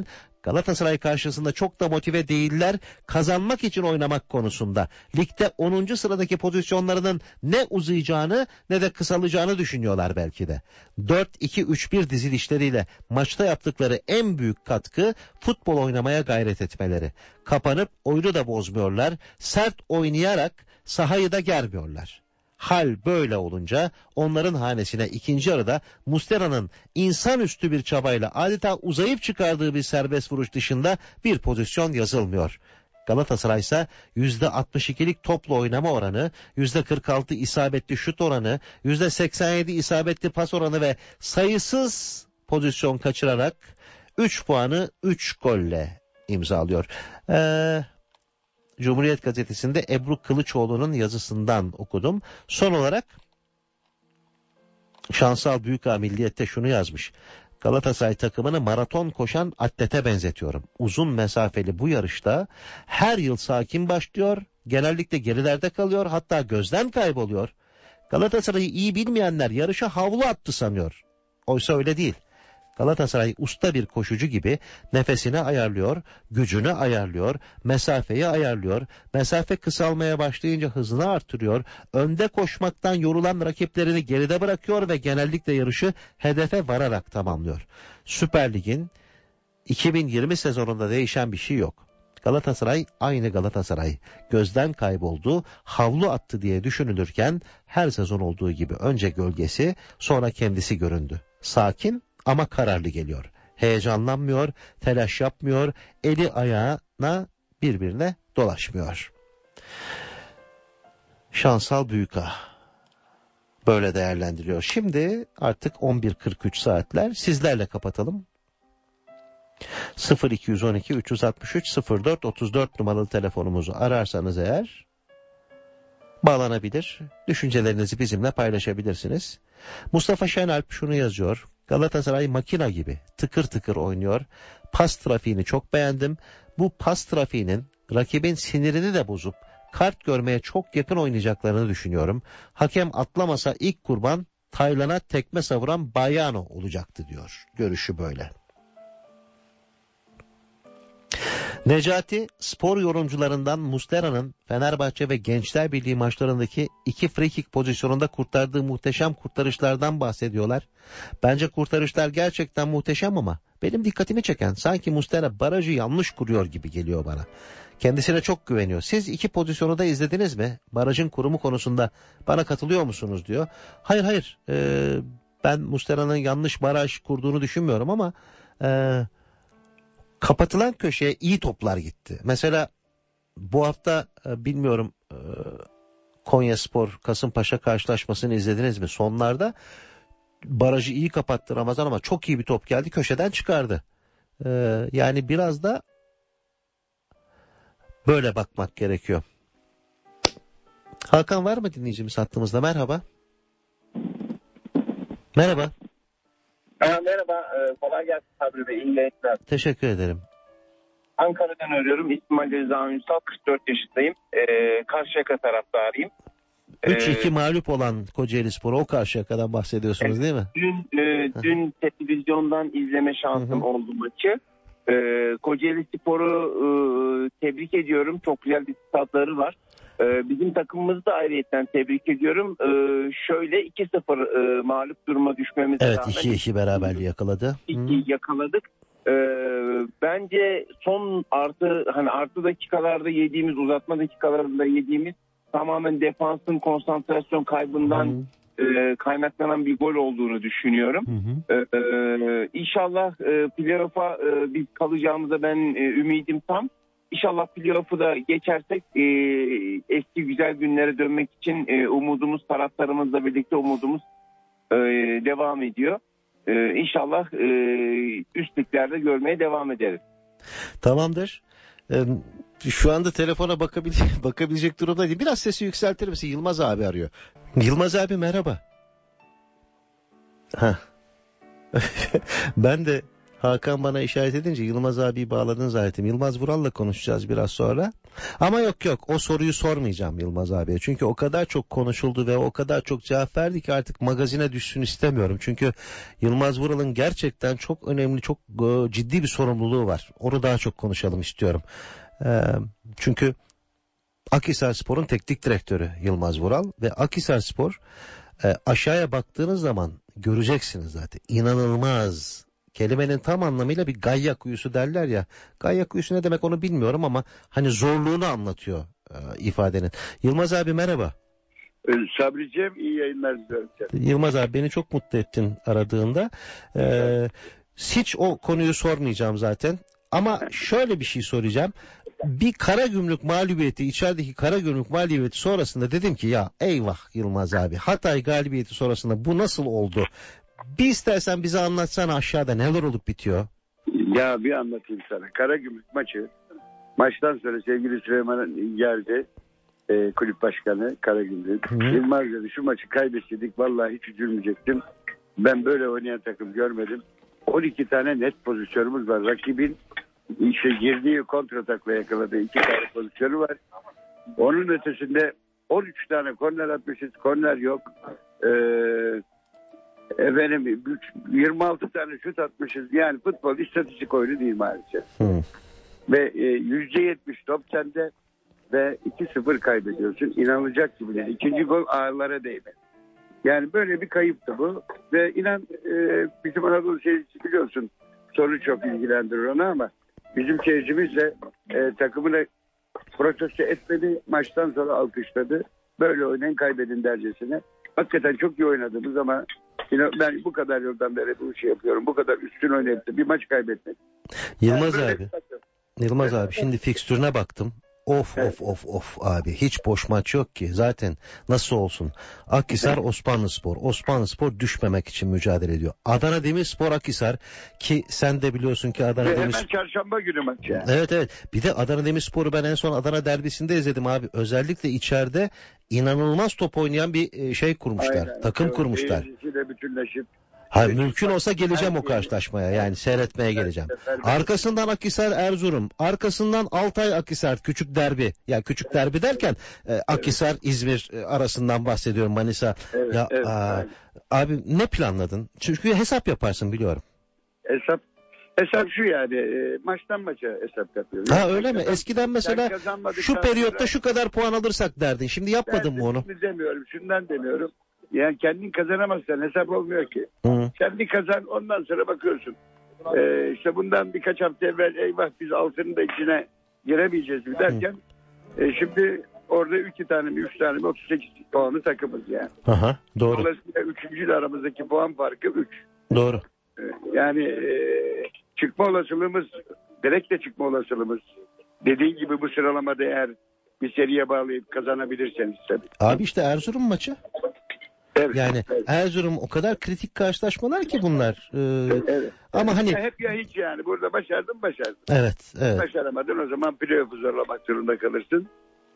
Speaker 4: Galatasaray karşısında çok da motive değiller. Kazanmak için oynamak konusunda. Ligde 10. sıradaki pozisyonlarının ne uzayacağını ne de kısalacağını düşünüyorlar belki de. 4-2-3-1 dizilişleriyle maçta yaptıkları en büyük katkı futbol oynamaya gayret etmeleri. Kapanıp oyunu da bozmuyorlar. Sert oynayarak sahayı da germiyorlar. Hal böyle olunca onların hanesine ikinci yarıda Muslera'nın insanüstü bir çabayla adeta uzayıp çıkardığı bir serbest vuruş dışında bir pozisyon yazılmıyor. Galatasaray ise %62'lik topla oynama oranı, %46 isabetli şut oranı, %87 isabetli pas oranı ve sayısız pozisyon kaçırarak 3 puanı 3 golle imzalıyor. Cumhuriyet Gazetesi'nde Ebru Kılıçoğlu'nun yazısından okudum. Son olarak Şansal Büyükağa Milliyet'te şunu yazmış. Galatasaray takımını maraton koşan atlete benzetiyorum. Uzun mesafeli bu yarışta her yıl sakin başlıyor, genellikle gerilerde kalıyor, hatta gözden kayboluyor. Galatasaray'ı iyi bilmeyenler yarışa havlu attı sanıyor. Oysa öyle değil. Galatasaray usta bir koşucu gibi nefesini ayarlıyor, gücünü ayarlıyor, mesafeyi ayarlıyor, mesafe kısalmaya başlayınca hızını artırıyor, önde koşmaktan yorulan rakiplerini geride bırakıyor ve genellikle yarışı hedefe vararak tamamlıyor. Süper Lig'in 2020 sezonunda değişen bir şey yok. Galatasaray aynı Galatasaray. Gözden kayboldu, havlu attı diye düşünülürken her sezon olduğu gibi önce gölgesi, sonra kendisi göründü. Sakin ama kararlı geliyor. Heyecanlanmıyor, telaş yapmıyor, eli ayağına birbirine dolaşmıyor. Şansal Büyükağa böyle değerlendiriyor. Şimdi artık 11.43 saatler, sizlerle kapatalım. 0212 363 04 34 numaralı telefonumuzu ararsanız eğer bağlanabilir, düşüncelerinizi bizimle paylaşabilirsiniz. Mustafa Şenalp şunu yazıyor. Galatasaray makina gibi tıkır tıkır oynuyor. Pas trafiğini çok beğendim. Bu pas trafiğinin rakibin sinirini de bozup kart görmeye çok yakın oynayacaklarını düşünüyorum. Hakem atlamasa ilk kurban Taylan'a tekme savuran Bayano olacaktı diyor. Görüşü böyle. Necati, spor yorumcularından Muslera'nın Fenerbahçe ve Gençler Birliği maçlarındaki 2 free kick pozisyonunda kurtardığı muhteşem kurtarışlardan bahsediyorlar. Bence kurtarışlar gerçekten muhteşem ama benim dikkatimi çeken sanki Muslera barajı yanlış kuruyor gibi geliyor bana. Kendisine çok güveniyor. Siz 2 pozisyonu da izlediniz mi? Barajın kurumu konusunda bana katılıyor musunuz diyor. Hayır. Ben Muslera'nın yanlış baraj kurduğunu düşünmüyorum ama kapatılan köşeye iyi toplar gitti. Mesela bu hafta bilmiyorum Konyaspor Kasımpaşa karşılaşmasını izlediniz mi? Sonlarda barajı iyi kapattı Ramazan ama çok iyi bir top geldi, köşeden çıkardı. Yani biraz da böyle bakmak gerekiyor. Hakan var mı dinleyicimiz hattımızda? Merhaba. Merhaba.
Speaker 8: Merhaba, kolay gelsin Sabri Bey, iyi yayınlar.
Speaker 4: Teşekkür ederim.
Speaker 8: Ankara'dan arıyorum, İsmail Ali Rıza Ünsal, 44 yaşındayım, Karşıyaka taraftarıyım.
Speaker 4: 3-2 mağlup olan Kocaelispor'u, o Karşıyaka'dan bahsediyorsunuz değil mi?
Speaker 8: Dün televizyondan izleme şansım oldu maçı. Kocaelispor'u tebrik ediyorum, çok güzel bir statları var. Bizim takımımızı da ayrıyeten tebrik ediyorum. Şöyle 2-0 mağlup duruma düşmemize rağmen
Speaker 4: 2-2 beraberliği yakaladı.
Speaker 8: 2 yakaladık. Bence son artı dakikalarda yediğimiz, uzatma dakikalarında yediğimiz tamamen defansın konsantrasyon kaybından kaynaklanan bir gol olduğunu düşünüyorum. İnşallah playoff'a biz kalacağımıza ben ümidim tam. İnşallah playoff'u da geçersek eski güzel günlere dönmek için umudumuz, taraftarımızla birlikte umudumuz devam ediyor. İnşallah üst liglerde görmeye devam ederiz.
Speaker 4: Tamamdır. Şu anda telefona bakabilecek durumda değil. Biraz sesi yükseltir misin? Yılmaz abi arıyor. Yılmaz abi merhaba. Ben de Hakan bana işaret edince Yılmaz abi bağladın zaten. Yılmaz Vural'la konuşacağız biraz sonra. Ama yok o soruyu sormayacağım Yılmaz abiye. Çünkü o kadar çok konuşuldu ve o kadar çok cevap verdi ki artık magazine düşsün istemiyorum. Çünkü Yılmaz Vural'ın gerçekten çok önemli, çok ciddi bir sorumluluğu var. Onu daha çok konuşalım istiyorum. Çünkü Akhisarspor'un teknik direktörü Yılmaz Vural ve Akhisarspor aşağıya baktığınız zaman göreceksiniz zaten. İnanılmaz. Kelimenin tam anlamıyla bir gayya kuyusu derler ya. Gayya kuyusu ne demek onu bilmiyorum ama hani zorluğunu anlatıyor ifadenin. Yılmaz abi merhaba.
Speaker 9: Sabriciğim iyi yayınlar diliyorum.
Speaker 4: Yılmaz abi beni çok mutlu ettin aradığında. Hiç o konuyu sormayacağım zaten. Ama şöyle bir şey soracağım. Bir Karagümrük mağlubiyeti, içerideki Karagümrük mağlubiyeti sonrasında dedim ki ya eyvah Yılmaz abi, Hatay galibiyeti sonrasında bu nasıl oldu? Bir istersen bize anlatsana, aşağıda neler olup bitiyor?
Speaker 9: Ya bir anlatayım sana. Karagümrük maçtan sonra sevgili Süleyman geldi. Kulüp başkanı Karagümrük. Yılmaz dedi şu maçı kaybetseydik vallahi hiç üzülmeyecektim. Ben böyle oynayan takım görmedim. 12 tane net pozisyonumuz var. Rakibin girdiği kontratakla yakaladığı 2 tane pozisyonu var. Onun ötesinde 13 tane korner atmışız. Korner yok. 26 tane şut atmışız. Yani futbol istatistik oyunu değil maalesef. Ve %70 top sende ve 2-0 kaybediyorsun. İnanılacak gibi değil. İkinci gol ağırlara değmedi. Yani böyle bir kayıptı bu. Ve inan bizim Anadolu seyircisi biliyorsun soru çok ilgilendirir onu ama bizim seyircimiz de takımını protesto etmedi. Maçtan sonra alkışladı. Böyle oynayın kaybedin dercesine. Hakikaten çok iyi oynadığımız ama yine ben bu kadar yıldan beri bu işi yapıyorum. Bu kadar üstün oynayıp da bir maç kaybetmedim.
Speaker 4: Yılmaz abi şimdi fikstürüne baktım. Of abi hiç boş maç yok ki zaten nasıl olsun. Akhisar Osmanlıspor düşmemek için mücadele ediyor. Adana Demirspor Akhisar ki sen de biliyorsun ki Adana Demirspor.
Speaker 9: Hemen çarşamba günü maç yani.
Speaker 4: Evet bir de Adana Demirspor'u ben en son Adana derbisinde izledim abi. Özellikle içeride inanılmaz top oynayan bir kurmuşlar.
Speaker 9: Aynen.
Speaker 4: Takım kurmuşlar.
Speaker 9: De bütünleşip.
Speaker 4: Mümkün olsa geleceğim o karşılaşmaya, yani seyretmeye geleceğim. Arkasından Akhisar Erzurum, arkasından Altay Akhisar küçük derbi. Ya küçük derbi derken Akhisar İzmir arasından bahsediyorum, Manisa. Abi ne planladın? Çünkü hesap yaparsın biliyorum.
Speaker 9: Hesap şu yani maçtan maça hesap yapıyoruz.
Speaker 4: Öyle mi? Eskiden mesela şu periyotta şu kadar puan alırsak derdin. Şimdi yapmadın mı onu?
Speaker 9: Demiyorum, şundan demiyorum. Yani kendin kazanamazsan hesap olmuyor ki. Kendi kazan, ondan sonra bakıyorsun. İşte bundan birkaç hafta evvel eyvah biz altının da içine giremeyeceğiz mi derken şimdi orada 2 tane mi 3 tane mi 38 puanlı takımız yani.
Speaker 4: Doğru.
Speaker 9: Dolayısıyla 3. ile aramızdaki puan farkı 3.
Speaker 4: Doğru.
Speaker 9: Yani çıkma olasılığımız, direktle çıkma olasılığımız dediğin gibi bu sıralamada eğer bir seriye bağlayıp kazanabilirseniz tabii.
Speaker 4: Abi işte Erzurum maçı.
Speaker 9: Evet,
Speaker 4: yani Erzurum o kadar kritik karşılaşmalar ki bunlar. Ama hani
Speaker 9: hep ya hiç yani. Burada başardın.
Speaker 4: Evet.
Speaker 9: Başaramadın, o zaman playoff'u zorlamak zorunda kalırsın.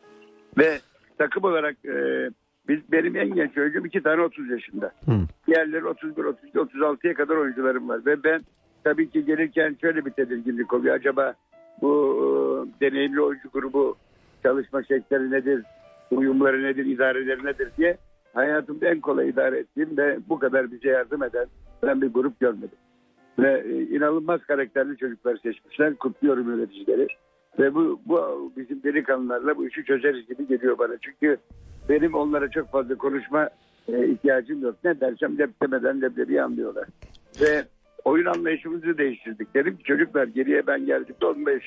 Speaker 9: Ve takım olarak benim en genç oyuncum 2 tane 30 yaşında. Diğerleri 31, 32, 36'ya kadar oyuncularım var. Ve ben tabii ki gelirken şöyle bir tedirginlik oluyor. Acaba bu deneyimli oyuncu grubu çalışma şekilleri nedir, uyumları nedir, idareleri nedir diye hayatımda en kolay idare ettiğim ve bu kadar bize yardım eden ben bir grup görmedim. Ve inanılmaz karakterli çocuklar seçmişler. Kutluyorum yöneticileri. Ve bu bizim delikanlılarla bu işi çözeriz gibi geliyor bana. Çünkü benim onlara çok fazla konuşma ihtiyacım yok. Ne dersem demeden leblebiyi anlıyorlar. Ve oyun anlayışımızı değiştirdik. Dedim ki çocuklar, geriye ben geldiğimde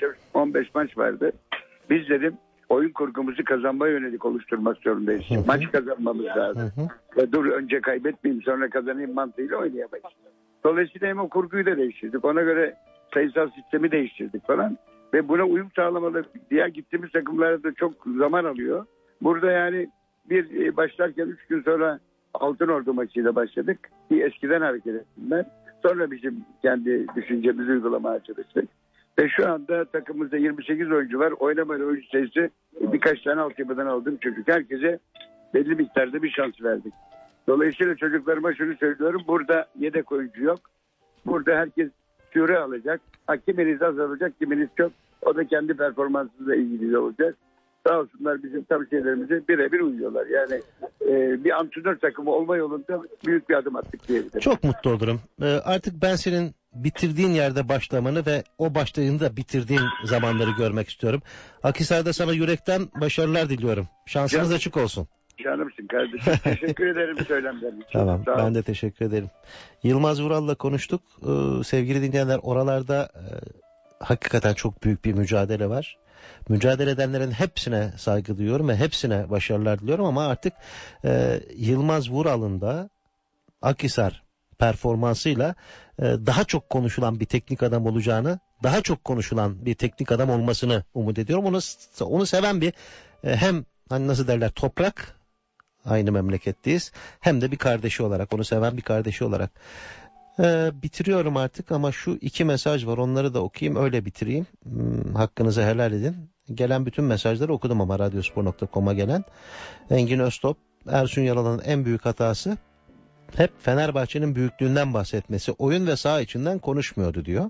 Speaker 9: 15 maç vardı. Biz dedim oyun kurgumuzu kazanmaya yönelik oluşturmak zorundayız. Maç kazanmamız lazım. Ve dur önce kaybetmeyeyim sonra kazanayım mantığıyla oynayamayız. Dolayısıyla hem o kurguyu da değiştirdik. Ona göre sayısal sistemi değiştirdik falan. Ve buna uyum sağlamalı. Diğer gittiğimiz takımlarda da çok zaman alıyor. Burada yani başlarken 3 gün sonra Altınordu maçıyla başladık. Bir eskiden hareket ettim ben. Sonra bizim kendi düşüncemizi uygulamaya çalıştık. Ve şu anda takımımızda 28 oyuncu var. Oynamayan oyuncu sayısı birkaç tane altyapıdan aldığım çocuk. Herkese belli miktarda bir şans verdik. Dolayısıyla çocuklarıma şunu söylüyorum. Burada yedek oyuncu yok. Burada herkes süre alacak. Kiminiz az alacak, kiminiz çok. O da kendi performansıyla ilgili olacak. Sağ olsunlar bizim tavsiyelerimize birebir uyuyorlar. Yani bir antrenör takımı olma yolunda büyük bir adım attık diyebilirim.
Speaker 4: Çok mutlu olurum. Artık ben senin bitirdiğin yerde başlamanı ve o başladığında bitirdiğin zamanları görmek istiyorum. Akhisar'da sana yürekten başarılar diliyorum. Şansınız açık olsun.
Speaker 9: Canımsın kardeşim. Teşekkür ederim söylemlerin için.
Speaker 4: Tamam, ben de teşekkür ederim. Yılmaz Vural'la konuştuk. Sevgili dinleyenler, oralarda hakikaten çok büyük bir mücadele var. Mücadele edenlerin hepsine saygı duyuyorum ve hepsine başarılar diliyorum ama artık Yılmaz Vural'ın da Akhisar performansıyla daha çok konuşulan bir teknik adam olacağını, daha çok konuşulan bir teknik adam olmasını umut ediyorum. Onu seven bir hem hani nasıl derler toprak, aynı memleketteyiz, hem de bir kardeşi olarak, onu seven bir kardeşi olarak. Bitiriyorum artık ama şu 2 mesaj var, onları da okuyayım öyle bitireyim. Hakkınızı helal edin. Gelen bütün mesajları okudum ama radyospor.com'a gelen. Engin Öztop, Ersun Yanal'ın en büyük hatası hep Fenerbahçe'nin büyüklüğünden bahsetmesi, oyun ve saha içinden konuşmuyordu diyor.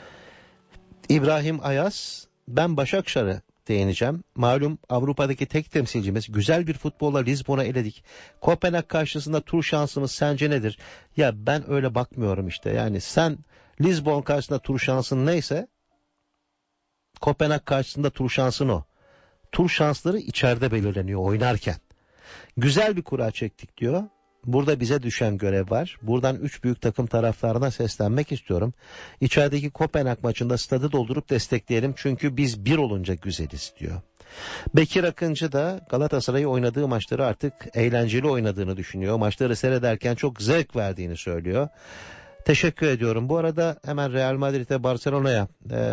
Speaker 4: İbrahim Ayaz, ben Başakşehir'e değineceğim. Malum Avrupa'daki tek temsilcimiz, güzel bir futbolla Lizbon'a eledik. Kopenhag karşısında tur şansımız sence nedir? Ya ben öyle bakmıyorum işte. Yani sen Lizbon karşısında tur şansın neyse Kopenhag karşısında tur şansın o. Tur şansları içeride belirleniyor oynarken. Güzel bir kura çektik diyor. Burada bize düşen görev var. Buradan 3 büyük takım taraftarına seslenmek istiyorum. İçerideki Kopenhag maçında stadı doldurup destekleyelim. Çünkü biz bir olunca güzeliz diyor. Bekir Akıncı da Galatasaray'ı oynadığı maçları artık eğlenceli oynadığını düşünüyor. Maçları seyrederken çok zevk verdiğini söylüyor. Teşekkür ediyorum. Bu arada hemen Real Madrid'e, Barcelona'ya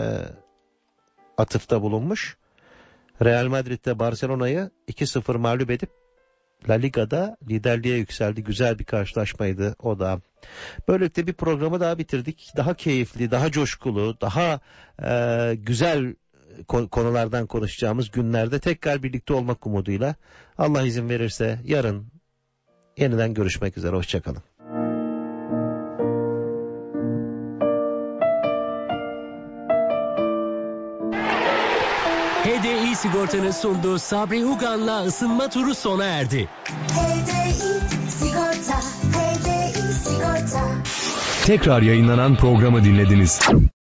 Speaker 4: atıfta bulunmuş. Real Madrid'de Barcelona'yı 2-0 mağlup edip La Liga'da liderliğe yükseldi. Güzel bir karşılaşmaydı o da. Böylelikle bir programı daha bitirdik. Daha keyifli, daha coşkulu, daha güzel konulardan konuşacağımız günlerde tekrar birlikte olmak umuduyla Allah izin verirse yarın yeniden görüşmek üzere. Hoşçakalın.
Speaker 2: HDI Sigorta'nın sunduğu Sabri Ugan'la ısınma turu sona erdi.
Speaker 3: HDI Sigorta, HDI Sigorta.
Speaker 1: Tekrar yayınlanan programı dinlediniz.